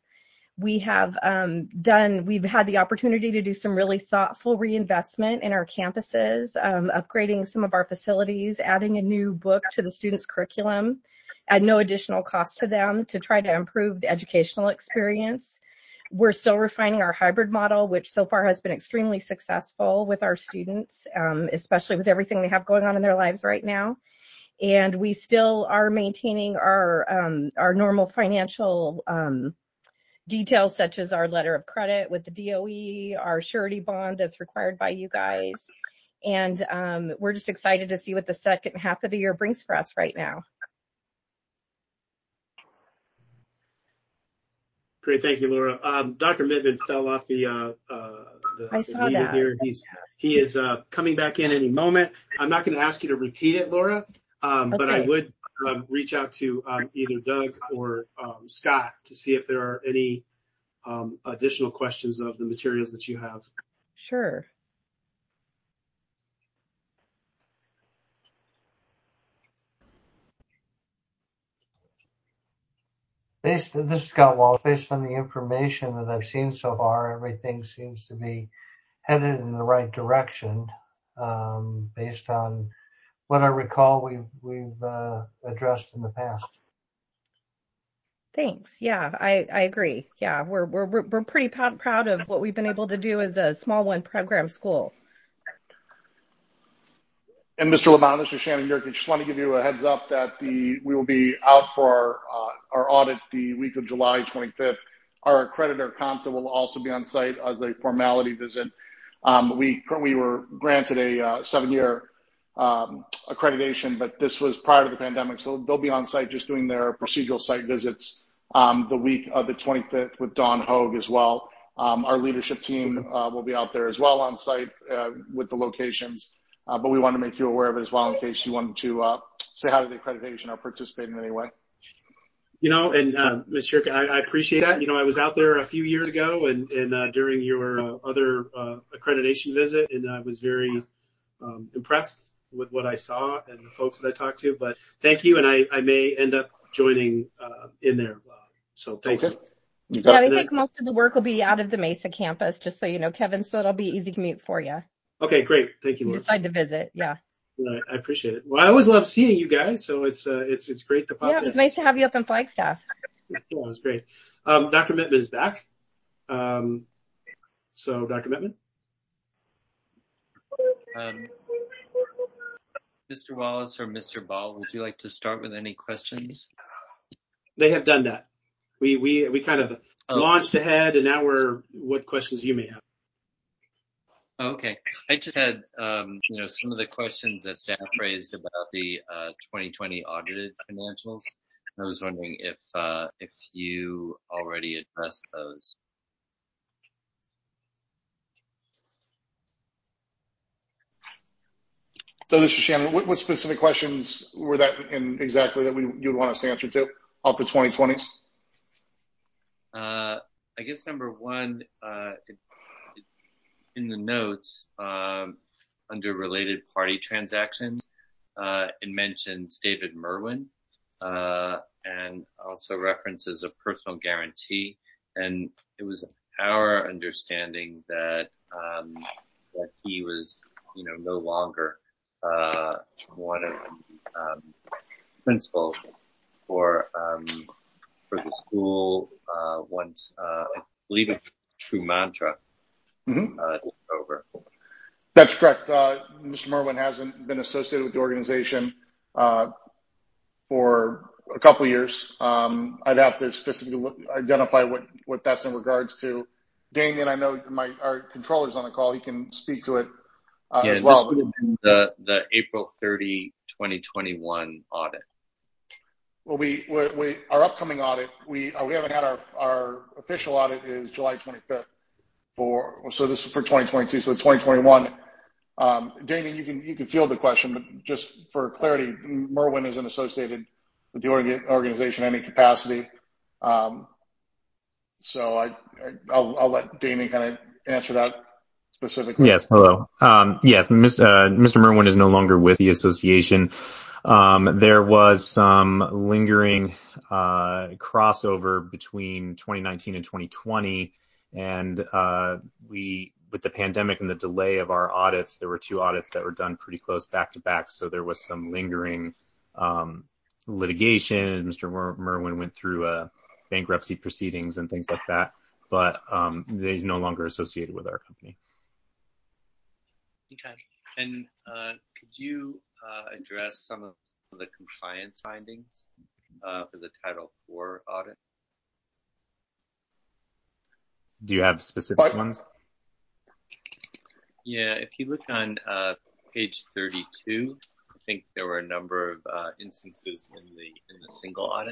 the opportunity to do some really thoughtful reinvestment in our campuses, upgrading some of our facilities, adding a new book to the students' curriculum at no additional cost to them to try to improve the educational experience. We're still refining our hybrid model, which so far has been extremely successful with our students, especially with everything they have going on in their lives right now. And we still are maintaining our normal financial details, such as our letter of credit with the DOE, our surety bond that's required by you guys. And we're just excited to see what the second half of the year brings for us right now. Great, thank you, Laura. Dr. Mittman fell off the meeting that. Here. He is coming back in any moment. I'm not going to ask you to repeat it, Laura, but I would reach out to either Doug or Scott to see if there are any additional questions of the materials that you have. Sure. This is Scott Walsh. Based on the information that I've seen so far, everything seems to be headed in the right direction. Based on what I recall, we've addressed in the past. Thanks. Yeah, I agree. Yeah, we're pretty proud of what we've been able to do as a small one program school. And Mr. Lamont, this is Shannon Yerke. Just want to give you a heads up that we will be out for our audit the week of July 25th. Our accreditor, Compta, will also be on site as a formality visit. We were granted a 7-year accreditation, but this was prior to the pandemic, so they'll be on site just doing their procedural site visits the week of the 25th with Dawn Hogue as well. Our leadership team will be out there as well on site with the locations. But we want to make you aware of it as well in case you wanted to say hi to the accreditation or participate in any way. And Ms. Yerke, I appreciate that. I was out there a few years ago and during your other accreditation visit, and I was very impressed with what I saw and the folks that I talked to. But thank you, and I may end up joining in there. So thank you. Yeah, I think most of the work will be out of the Mesa campus, just so you know, Kevin, so it'll be easy commute for you. Okay, great. Thank you, Laura. Decide to visit, yeah. I appreciate it. Well, I always love seeing you guys, so it's great to pop in. Yeah, it was nice to have you up in Flagstaff. Yeah, it was great. Dr. Mittman is back. So, Dr. Mittman? Mr. Wallace or Mr. Ball, would you like to start with any questions? They have done that. We kind of launched ahead, and now what questions you may have. Okay. I just had, some of the questions that staff raised about the 2020 audited financials. I was wondering if you already addressed those. So this is Shannon. What specific questions were that in exactly that you'd want us to answer to off the 2020s? I guess number one, in the notes, under related party transactions, it mentions David Merwin, and also references a personal guarantee. And it was our understanding that he was, no longer one of the principals for the school once I believe it's True Mantra took over. That's correct. Mr. Merwin hasn't been associated with the organization for a couple of years. I'd have to specifically identify what that's in regards to. Damien, I know our controller's on the call. He can speak to it as well. This would have been the April 30, 2021 audit. Well, our upcoming audit, we haven't had our official audit is July 25th so this is for 2022. So 2021. Damien, you can field the question, but just for clarity, Merwin isn't associated with the organization in any capacity. So I'll let Damien kind of answer that specifically. Yes. Hello. Yes, Mr. Merwin is no longer with the association. There was some lingering crossover between 2019 and 2020, and with the pandemic and the delay of our audits, there were two audits that were done pretty close back to back. So there was some lingering litigation. Mr. Merwin went through bankruptcy proceedings and things like that, but he's no longer associated with our company. Okay. And could you address some of the compliance findings for the Title IV audit? Do you have specific ones? Yeah, if you look on page 32, I think there were a number of instances in the single audit.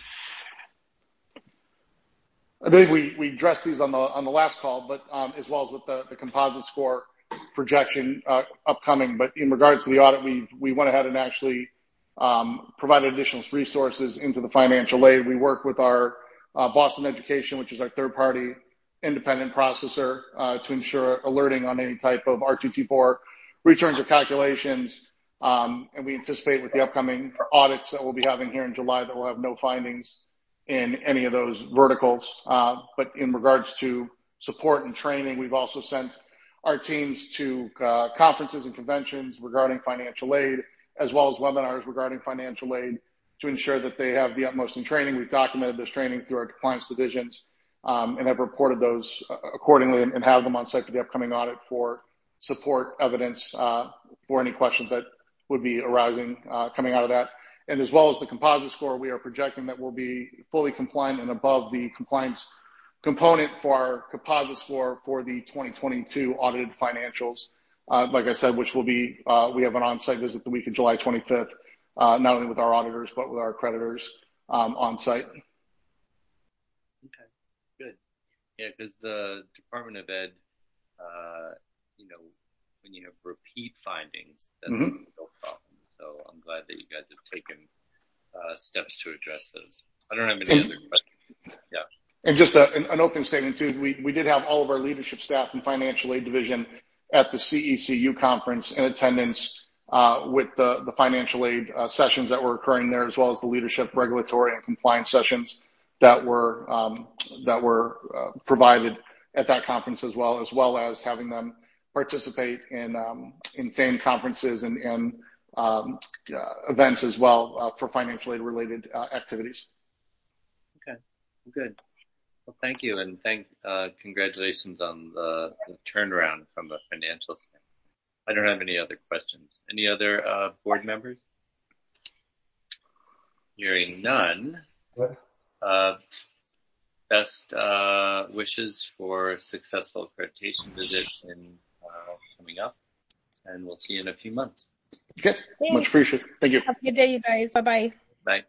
I believe we addressed these on the last call, but as well as with the composite score projection upcoming. But in regards to the audit, we went ahead and actually provided additional resources into the financial aid. We work with our Boston Education, which is our third-party independent processor, to ensure alerting on any type of R2T4 returns or calculations. And we anticipate with the upcoming audits that we'll be having here in July that we'll have no findings in any of those verticals. But in regards to support and training, we've also sent our teams to conferences and conventions regarding financial aid, as well as webinars regarding financial aid to ensure that they have the utmost in training. We've documented this training through our compliance divisions and have reported those accordingly and have them on site for the upcoming audit for support evidence for any questions that would be arising coming out of that. And as well as the composite score, we are projecting that we'll be fully compliant and above the compliance component for our composite score for the 2022 audited financials. Like I said, which will be, we have an on-site visit the week of July 25th, not only with our auditors, but with our creditors on-site. Okay, good. Yeah, because the Department of Ed, when you have repeat findings, that's a real problem. So I'm glad that you guys have taken steps to address those. I don't have any other questions. Yeah. And just an open statement too, we did have all of our leadership staff and financial aid division at the CECU conference in attendance with the financial aid sessions that were occurring there, as well as the leadership, regulatory, and compliance sessions that were provided at that conference, as well as having them participate in famed conferences and events as well for financial aid related activities. Okay, good. Well, thank you, and congratulations on the turnaround from a financial standpoint. I don't have any other questions. Any other board members? Hearing none. Best wishes for a successful accreditation visit coming up, and we'll see you in a few months. Okay, Thanks. Much appreciated. Thank you. Have a good day, you guys. Bye-bye. Bye.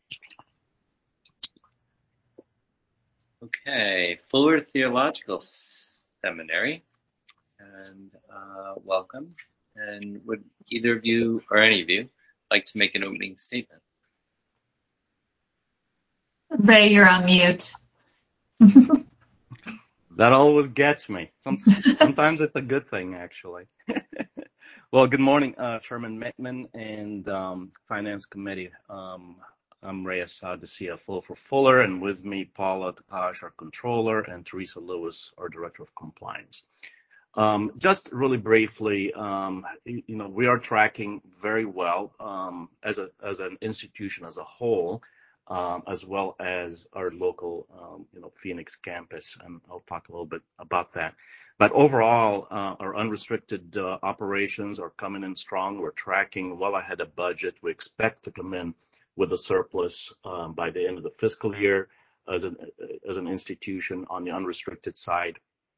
Okay, Fuller Theological Seminary, and welcome. And would either of you, or any of you, like to make an opening statement? Ray, you're on mute. That always gets me. Sometimes it's a good thing, actually. Well, good morning, Chairman Mickman and Finance Committee. I'm Ray Assad, the CFO for Fuller, and with me, Paula Takash, our Controller, and Teresa Lewis, our Director of Compliance. Just really briefly, we are tracking very well as an institution as a whole, as well as our local, Phoenix campus, and I'll talk a little bit about that. But overall, our unrestricted operations are coming in strong. We're tracking well ahead of budget. We expect to come in with a surplus by the end of the fiscal year as an institution on the unrestricted side.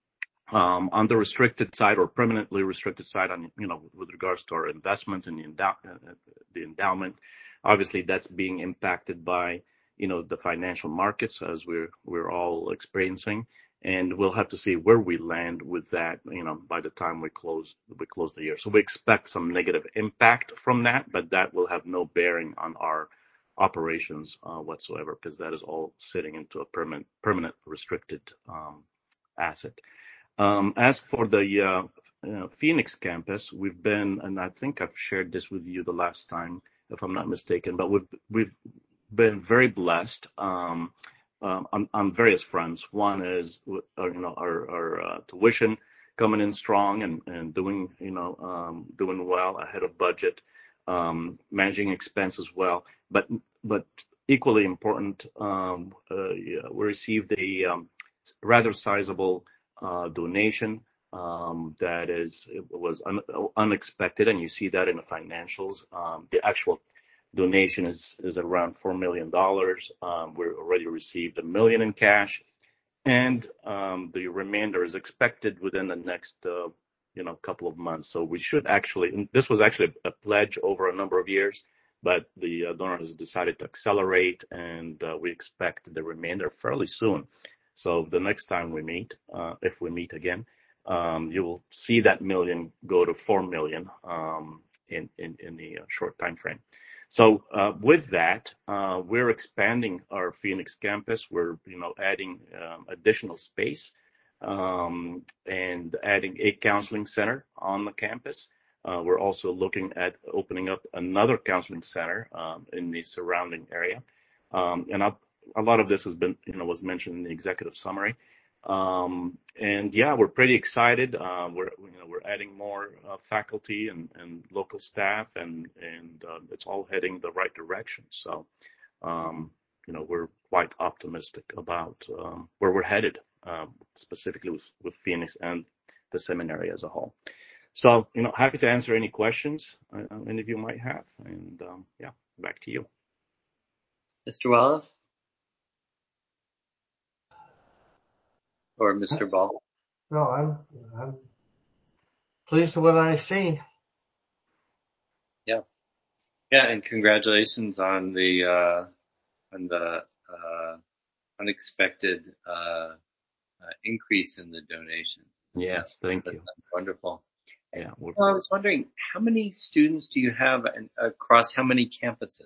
On the restricted side, or permanently restricted side, with regards to our investment in the endowment, obviously that's being impacted by the financial markets, as we're all experiencing, and we'll have to see where we land with that by the time we close the year. So we expect some negative impact from that, but that will have no bearing on our operations whatsoever, because that is all sitting into a permanent restricted asset. As for the Phoenix campus, we've been, and I think I've shared this with you the last time, if I'm not mistaken, but we've been very blessed on various fronts. One is our tuition coming in strong and doing well ahead of budget, managing expenses well, but equally important, we received a rather sizable donation it was unexpected, and you see that in the financials. The actual donation is around $4 million. We already received $1 million in cash, and the remainder is expected within the next couple of months. So we should actually, this was actually a pledge over a number of years, but the donor has decided to accelerate, and we expect the remainder fairly soon. So the next time we meet, if we meet again, you will see that $1 million go to $4 million in the short time frame. So with that, we're expanding our Phoenix campus. We're adding additional space and adding a counseling center on the campus. We're also looking at opening up another counseling center in the surrounding area, and a lot of this has been, was mentioned in the executive summary. And yeah, we're pretty excited. We're adding more faculty and local staff, and it's all heading the right direction. So, we're quite optimistic about where we're headed, specifically with Phoenix and the seminary as a whole. So, happy to answer any questions any of you might have. And yeah, back to you. Mr. Wallace? Or Mr. Ball? No, I'm pleased with what I see. Yeah, and congratulations on the unexpected increase in the donation. Yes, thank you. That's wonderful. Yeah. Well, I was wondering, how many students do you have across how many campuses?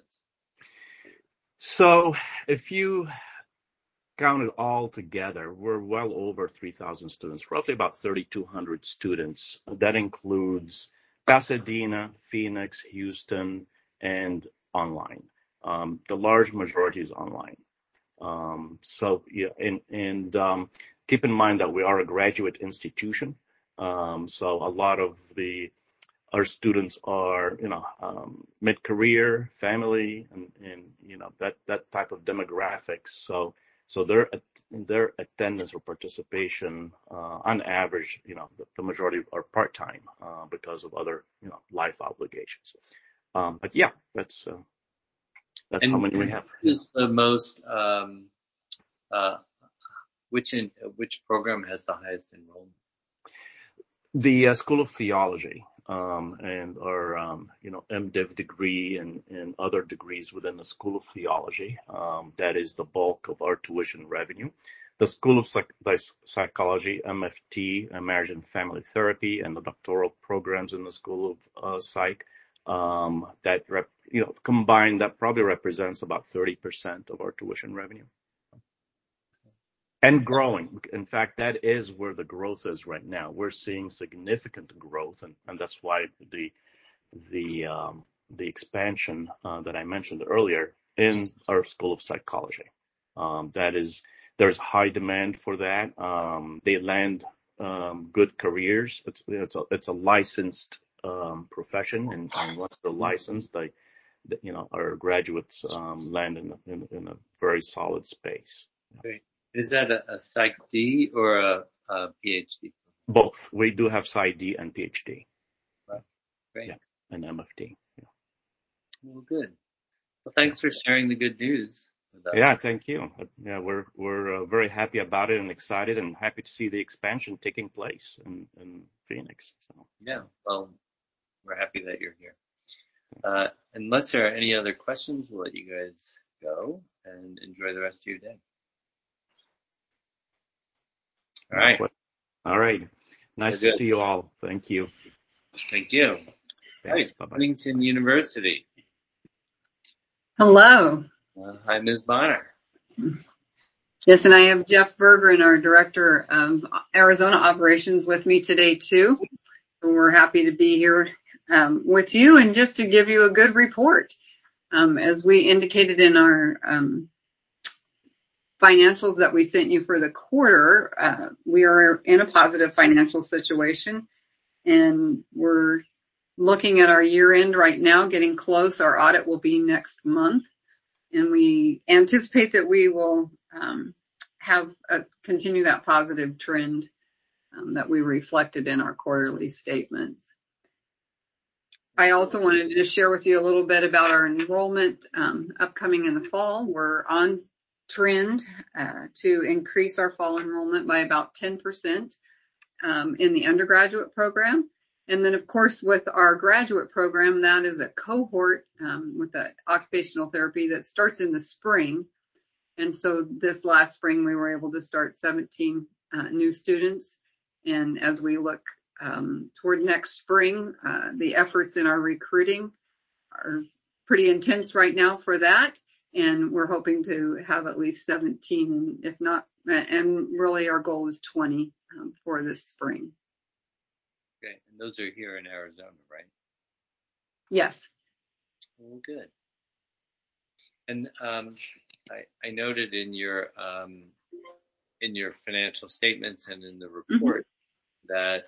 So if you count it all together, we're well over 3,000 students, roughly about 3,200 students. That includes Pasadena, Phoenix, Houston, and online. The large majority is online. So yeah, and keep in mind that we are a graduate institution. So a lot of our students are, mid-career, family, and that type of demographics. So their attendance or participation, on average, the majority are part-time because of other, life obligations. But yeah, that's how many we have. Is the most which program has the highest enrollment? The School of Theology, and our, MDiv degree and other degrees within the School of Theology. That is the bulk of our tuition revenue. The School of Psychology, MFT, Marriage and Family Therapy, and the doctoral programs in the School of Psych, combined, that probably represents about 30% of our tuition revenue. And growing. In fact, that is where the growth is right now. We're seeing significant growth, and that's why the expansion that I mentioned earlier in our School of Psychology. There's high demand for that. They land good careers. It's a licensed profession, and once they're licensed, our graduates land in a very solid space. Great. Is that a Psych D or a PhD? Both. We do have Psych D and PhD. Wow. Great. Yeah, and MFD. Yeah. Well, good. Well, thanks for sharing the good news with us. Yeah, thank you. Yeah, we're very happy about it and excited and happy to see the expansion taking place in Phoenix. So. Yeah, well, we're happy that you're here. Unless there are any other questions, we'll let you guys go and enjoy the rest of your day. All right. All right. Nice to see you all. Thank you. Thank you. Thanks. All right. Bye-bye. Huntington University. Hello. Hi, Ms. Bonner. Yes, and I have Jeff Bergeron, our Director of Arizona Operations, with me today, too. We're happy to be here with you and just to give you a good report. As we indicated in our financials that we sent you for the quarter, we are in a positive financial situation, and we're looking at our year end right now, getting close. Our audit will be next month, and we anticipate that we will continue that positive trend that we reflected in our quarterly statements. I also wanted to just share with you a little bit about our enrollment upcoming in the fall. We're on trend to increase our fall enrollment by about 10% in the undergraduate program. And then, of course, with our graduate program, that is a cohort with the occupational therapy that starts in the spring. And so this last spring, we were able to start 17 new students. And as we look toward next spring, the efforts in our recruiting are pretty intense right now for that. And we're hoping to have at least 17, if not, and really our goal is 20 for this spring. Okay, and those are here in Arizona, right? Yes. Well, good. And I noted in your financial statements and in the report that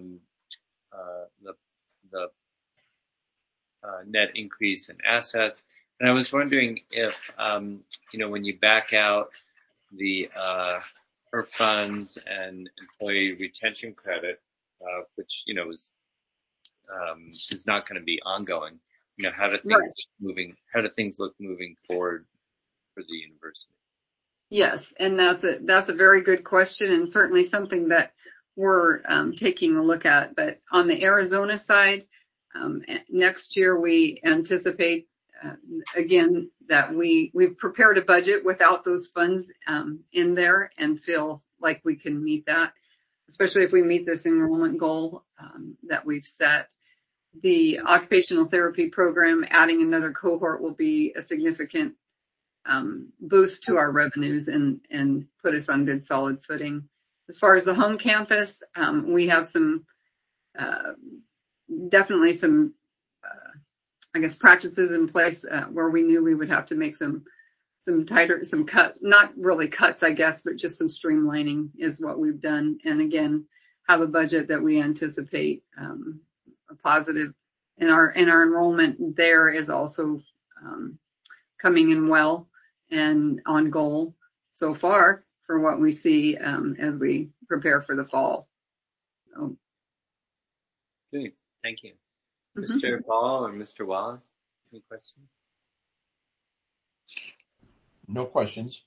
the net increase in assets. And I was wondering if when you back out the HERF funds and employee retention credit, which is not going to be ongoing. How do things look moving forward for the university? Yes, and that's a very good question, and certainly something that we're taking a look at. But on the Arizona side, next year we anticipate again that we've prepared a budget without those funds in there and feel like we can meet that, especially if we meet this enrollment goal that we've set. The occupational therapy program, adding another cohort, will be a significant boost to our revenues and put us on good solid footing. As far as the home campus, we have definitely some practices in place where we knew we would have to make some cuts, not really cuts, I guess, but just some streamlining is what we've done. And again, have a budget that we anticipate a positive, and our enrollment there is also coming in well and on goal so far for what we see as we prepare for the fall. So. Good, thank you. Mr. Ball or Mr. Wallace, any questions? No questions.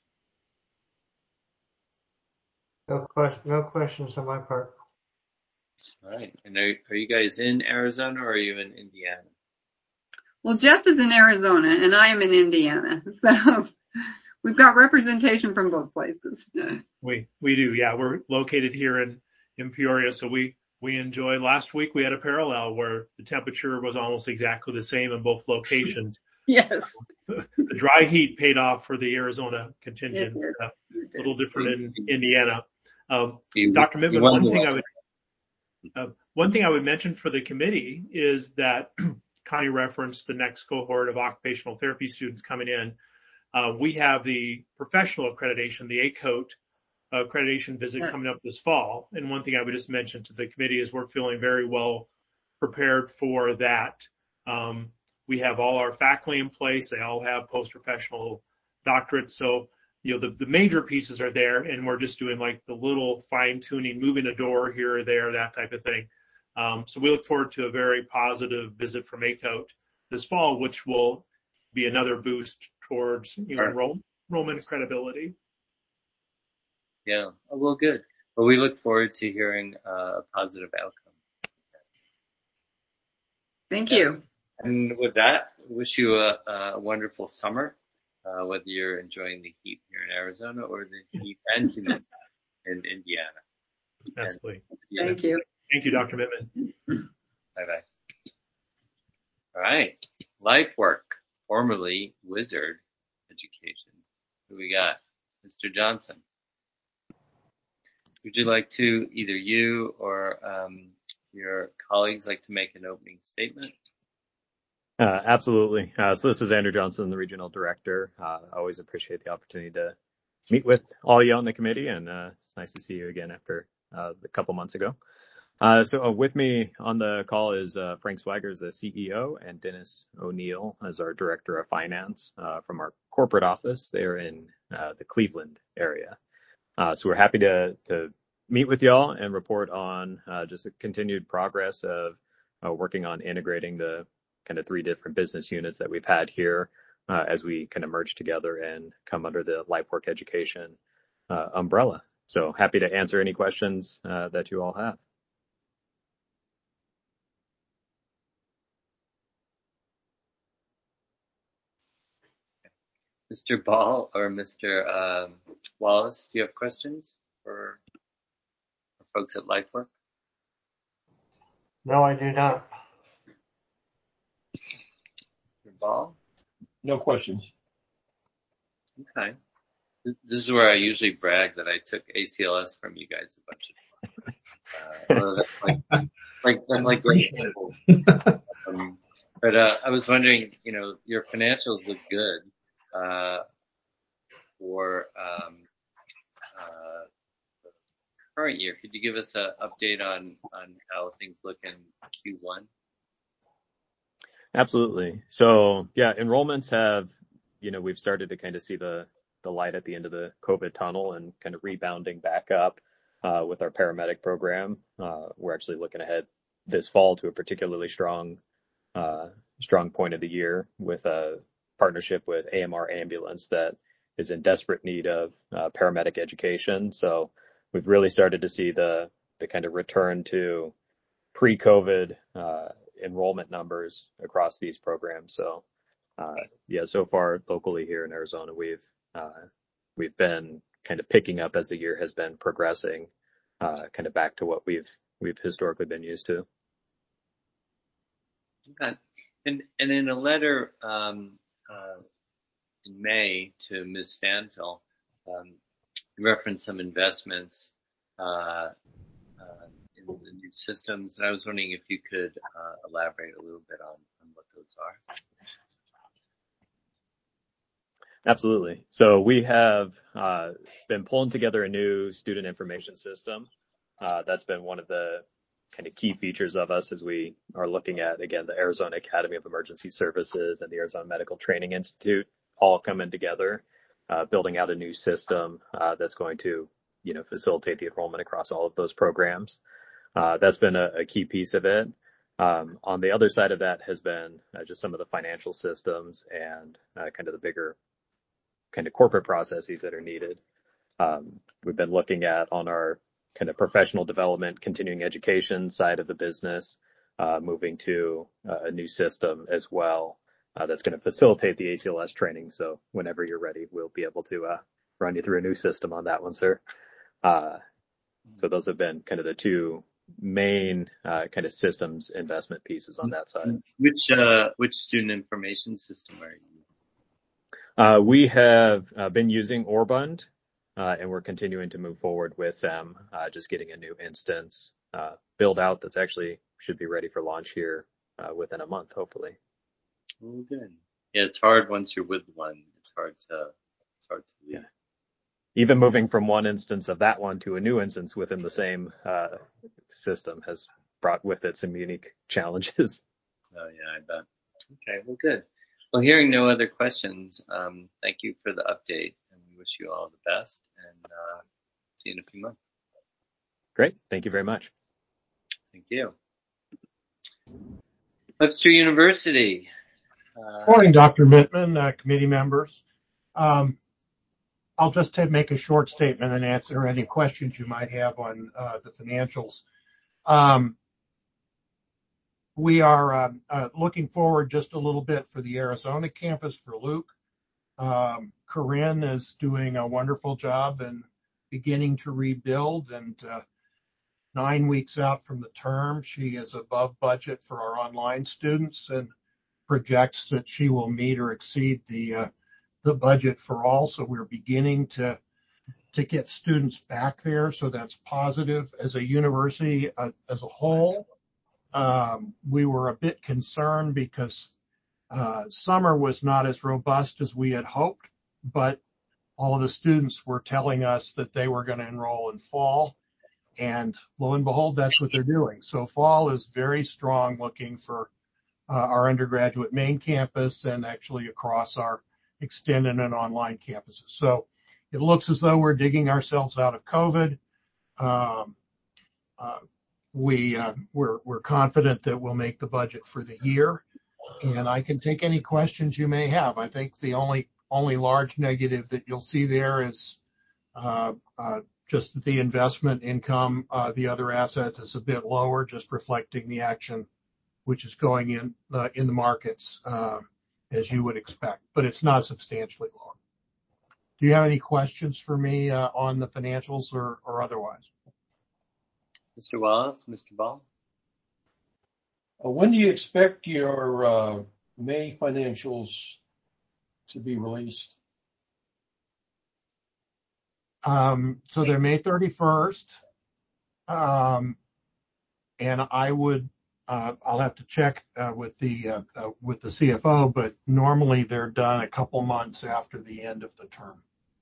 No questions on my part. All right. And are you guys in Arizona or are you in Indiana? Well, Jeff is in Arizona and I am in Indiana. So we've got representation from both places. We do, yeah. We're located here in Peoria, so we enjoy. Last week we had a parallel where the temperature was almost exactly the same in both locations. Yes. The dry heat paid off for the Arizona contingent. A little different in Indiana. Dr. Mittman, one thing I would mention for the committee is that Connie referenced the next cohort of occupational therapy students coming in. We have the professional accreditation, the ACOT accreditation visit coming up this fall. And one thing I would just mention to the committee is we're feeling very well prepared for that. We have all our faculty in place. They all have post-professional doctorates. So, the major pieces are there, and we're just doing like the little fine tuning, moving a door here or there, that type of thing. So we look forward to a very positive visit from ACOTE this fall, which will be another boost towards enrollment credibility. Yeah. Well, good. Well, we look forward to hearing a positive outcome. Thank you. And with that, wish you a wonderful summer, whether you're enjoying the heat here in Arizona or the heat and humidity in Indiana. Absolutely. Thank you. Thank you, Dr. Mittman. Bye-bye. All right. LifeWork, formerly Wizard Education. Who we got? Mr. Johnson. Would you like to, either you or your colleagues, like to make an opening statement? Absolutely. So this is Andrew Johnson, the Regional Director. I always appreciate the opportunity to meet with all you on the committee, and it's nice to see you again after a couple months ago. So with me on the call is Frank Swigers, the CEO, and Dennis O'Neill as our Director of Finance from our corporate office there in the Cleveland area. So we're happy to meet with y'all and report on just the continued progress of working on integrating the kind of 3 different business units that we've had here as we kind of merge together and come under the LifeWork Education umbrella. So happy to answer any questions that you all have. Mr. Ball or Mr. Wallace, do you have questions for folks at LifeWork? No, I do not. Mr. Ball? No questions. Okay. This is where I usually brag that I took ACLS from you guys a bunch of that's like but I was wondering, your financials look good for the current year. Could you give us an update on how things look in Q1? Absolutely. So yeah, enrollments have, we've started to kind of see the light at the end of the COVID tunnel and kind of rebounding back up with our paramedic program. We're actually looking ahead this fall to a particularly strong point of the year with a partnership with AMR Ambulance that is in desperate need of paramedic education. So we've really started to see the kind of return to pre-COVID enrollment numbers across these programs. So so far locally here in Arizona, we've been kind of picking up as the year has been progressing, kind of back to what we've historically been used to. Okay. And in a letter in May to Ms. Stanfill, you referenced some investments in the new systems, and I was wondering if you could elaborate a little bit on what those are. Absolutely. So we have been pulling together a new student information system. That's been one of the kind of key features of us as we are looking at, again, the Arizona Academy of Emergency Services and the Arizona Medical Training Institute all coming together, building out a new system that's going to, facilitate the enrollment across all of those programs. That's been a key piece of it. On the other side of that has been just some of the financial systems and kind of the bigger kind of corporate processes that are needed. We've been looking at on our kind of professional development, continuing education side of the business, moving to a new system as well that's going to facilitate the ACLS training. So whenever you're ready, we'll be able to run you through a new system on that one, sir. So those have been kind of the two main kind of systems investment pieces on that side. Which student information system are you using? We have been using Orbund, and we're continuing to move forward with them, just getting a new instance build out that's actually should be ready for launch here within a month, hopefully. Oh, good. Yeah, it's hard once you're with one. It's hard to leave. even moving from one instance of that one to a new instance within the same system has brought with it some unique challenges. Oh yeah, I bet. Okay, well, good. Well, hearing no other questions, thank you for the update, and we wish you all the best, and see you in a few months. Great. Thank you very much. Thank you. Webster University. Morning, Dr. Mittman, committee members. I'll just make a short statement and answer any questions you might have on the financials. We are looking forward just a little bit for the Arizona campus for Luke. Corinne is doing a wonderful job and beginning to rebuild, and 9 weeks out from the term, she is above budget for our online students and projects that she will meet or exceed the budget for all. So we're beginning to get students back there. So that's positive. As a university as a whole, we were a bit concerned because summer was not as robust as we had hoped, but all of the students were telling us that they were going to enroll in fall. And lo and behold, that's what they're doing. So fall is very strong looking for our undergraduate main campus and actually across our extended and online campuses. So it looks as though we're digging ourselves out of COVID. We're confident that we'll make the budget for the year, and I can take any questions you may have. I think the only large negative that you'll see there is just that the investment income, the other assets is a bit lower, just reflecting the action which is going in the markets as you would expect, but it's not substantially lower. Do you have any questions for me on the financials or otherwise? Mr. Wallace, Mr. Ball? When do you expect your May financials to be released? So they're May 31st. And I would, I'll have to check with the CFO, but normally they're done a couple months after the end of the term.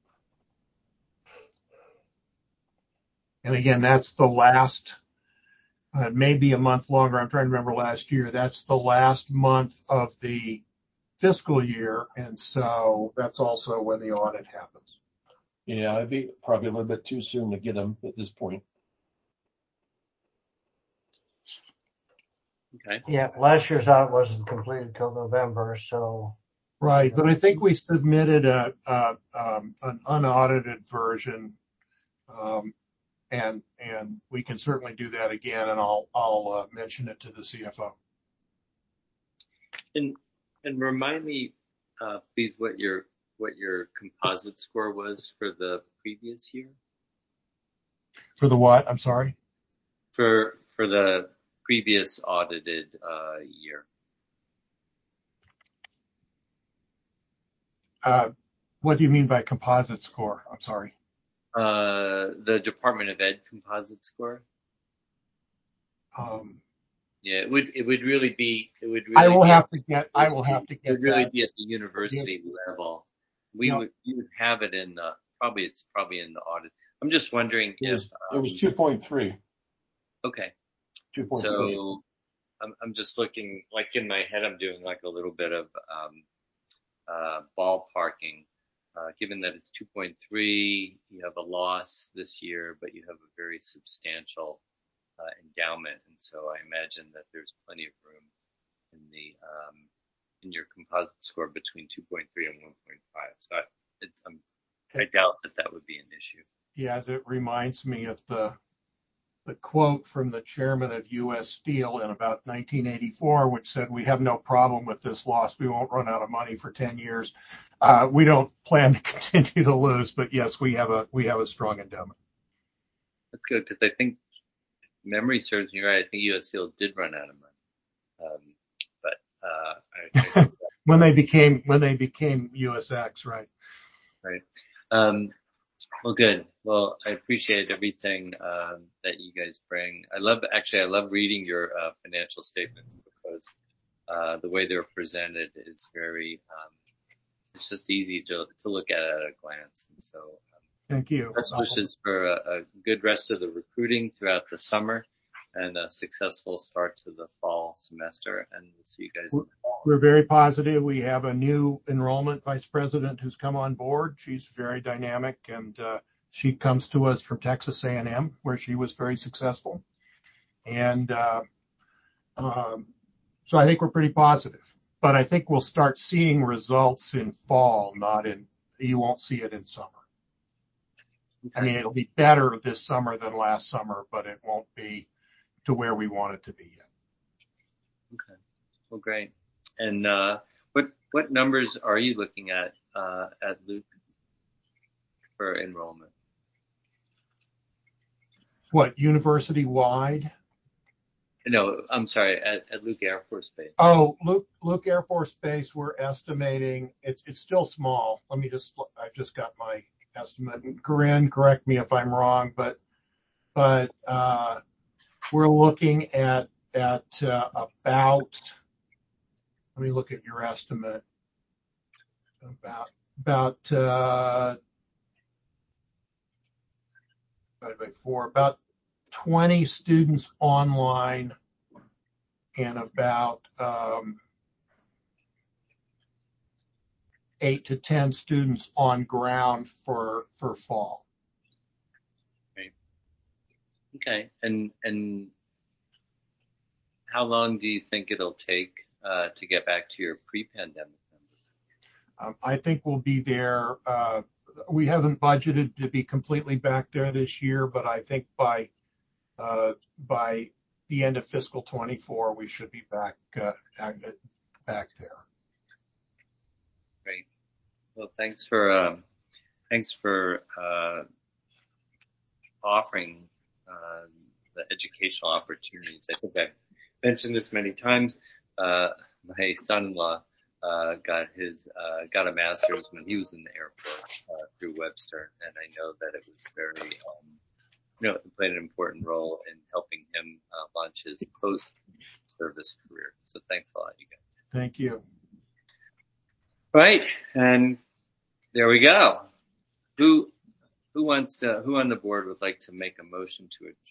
And again, that's the last, maybe a month longer. I'm trying to remember last year. That's the last month of the fiscal year. And so that's also when the audit happens. Yeah, it'd be probably a little bit too soon to get them at this point. Okay. Yeah, last year's audit wasn't completed till November, so. Right, but I think we submitted an unaudited version, and we can certainly do that again, and I'll mention it to the CFO. And remind me, please, what your composite score was for the previous year? For the what? I'm sorry. For the previous audited year. What do you mean by composite score? I'm sorry. The Department of Ed composite score. Yeah, it would really be. I will have to get. It would really be at the university level. You would have it in the it's probably in the audit. I'm just wondering if it was 2.3. Okay. 2.3. So I'm just looking, like in my head, I'm doing like a little bit of ballparking. Given that it's 2.3, you have a loss this year, but you have a very substantial endowment, and so I imagine that there's plenty of room in the in your composite score between 2.3 and 1.5. So I doubt that would be an issue. Yeah, that reminds me of the quote from the chairman of U.S. Steel in about 1984, which said, "We have no problem with this loss. We won't run out of money for 10 years. We don't plan to continue to lose, but yes, we have a strong endowment." That's good, because I think memory serves me right. I think U.S. Steel did run out of money, but when they became USX, right? Right. Well, good. Well, I appreciate everything that you guys bring. I love reading your financial statements, because the way they're presented is very it's just easy to look at a glance. And so Thank you. Best wishes for a good rest of the recruiting throughout the summer and a successful start to the fall semester. And we'll see you guys in the fall. We're very positive. We have a new enrollment vice president who's come on board. She's very dynamic, and she comes to us from Texas A&M, where she was very successful. And so I think we're pretty positive. But I think we'll start seeing results in fall, you won't see it in summer. Okay. I mean, it'll be better this summer than last summer, but it won't be to where we want it to be yet. Okay. Well, great. And what numbers are you looking at Luke for enrollment? What, university-wide? No, I'm sorry, at Luke Air Force Base. Oh, Luke Air Force Base, we're estimating, it's still small. I just got my estimate. Corinne, correct me if I'm wrong, but we're looking at about, let me look at your estimate, about 20 students online and about 8 to 10 students on ground for fall. Okay. And how long do you think it'll take to get back to your pre-pandemic numbers? I think we'll be there. We haven't budgeted to be completely back there this year, but I think by the end of fiscal 24, we should be back there. Great. Well, thanks for offering the educational opportunities. I think I've mentioned this many times. My son-in-law got a master's when he was in the Air Force through Webster, and I know that it was very it played an important role in helping him launch his post-service career. So thanks a lot, you guys. Thank you. Right, and there we go. Who on the board would like to make a motion to adjourn?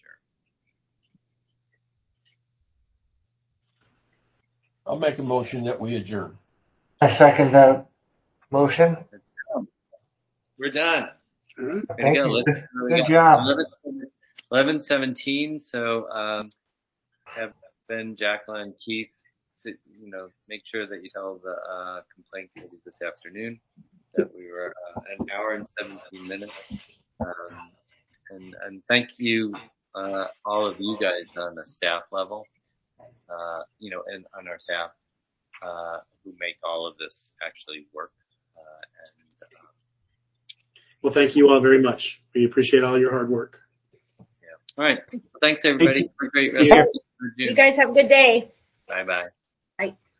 I'll make a motion that we adjourn. I second that motion. We're done. Thank you. Good job. 11:17. So have Ben, Jacqueline, Keith, make sure that you tell the complaint committee this afternoon that we were an hour and 17 minutes. And thank you, all of you guys on the staff level, and on our staff who make all of this actually work. Well, thank you all very much. We appreciate all your hard work. Yeah. All right. Thanks, everybody. Have a great rest of the June. You guys have a good day. Bye-bye. Bye.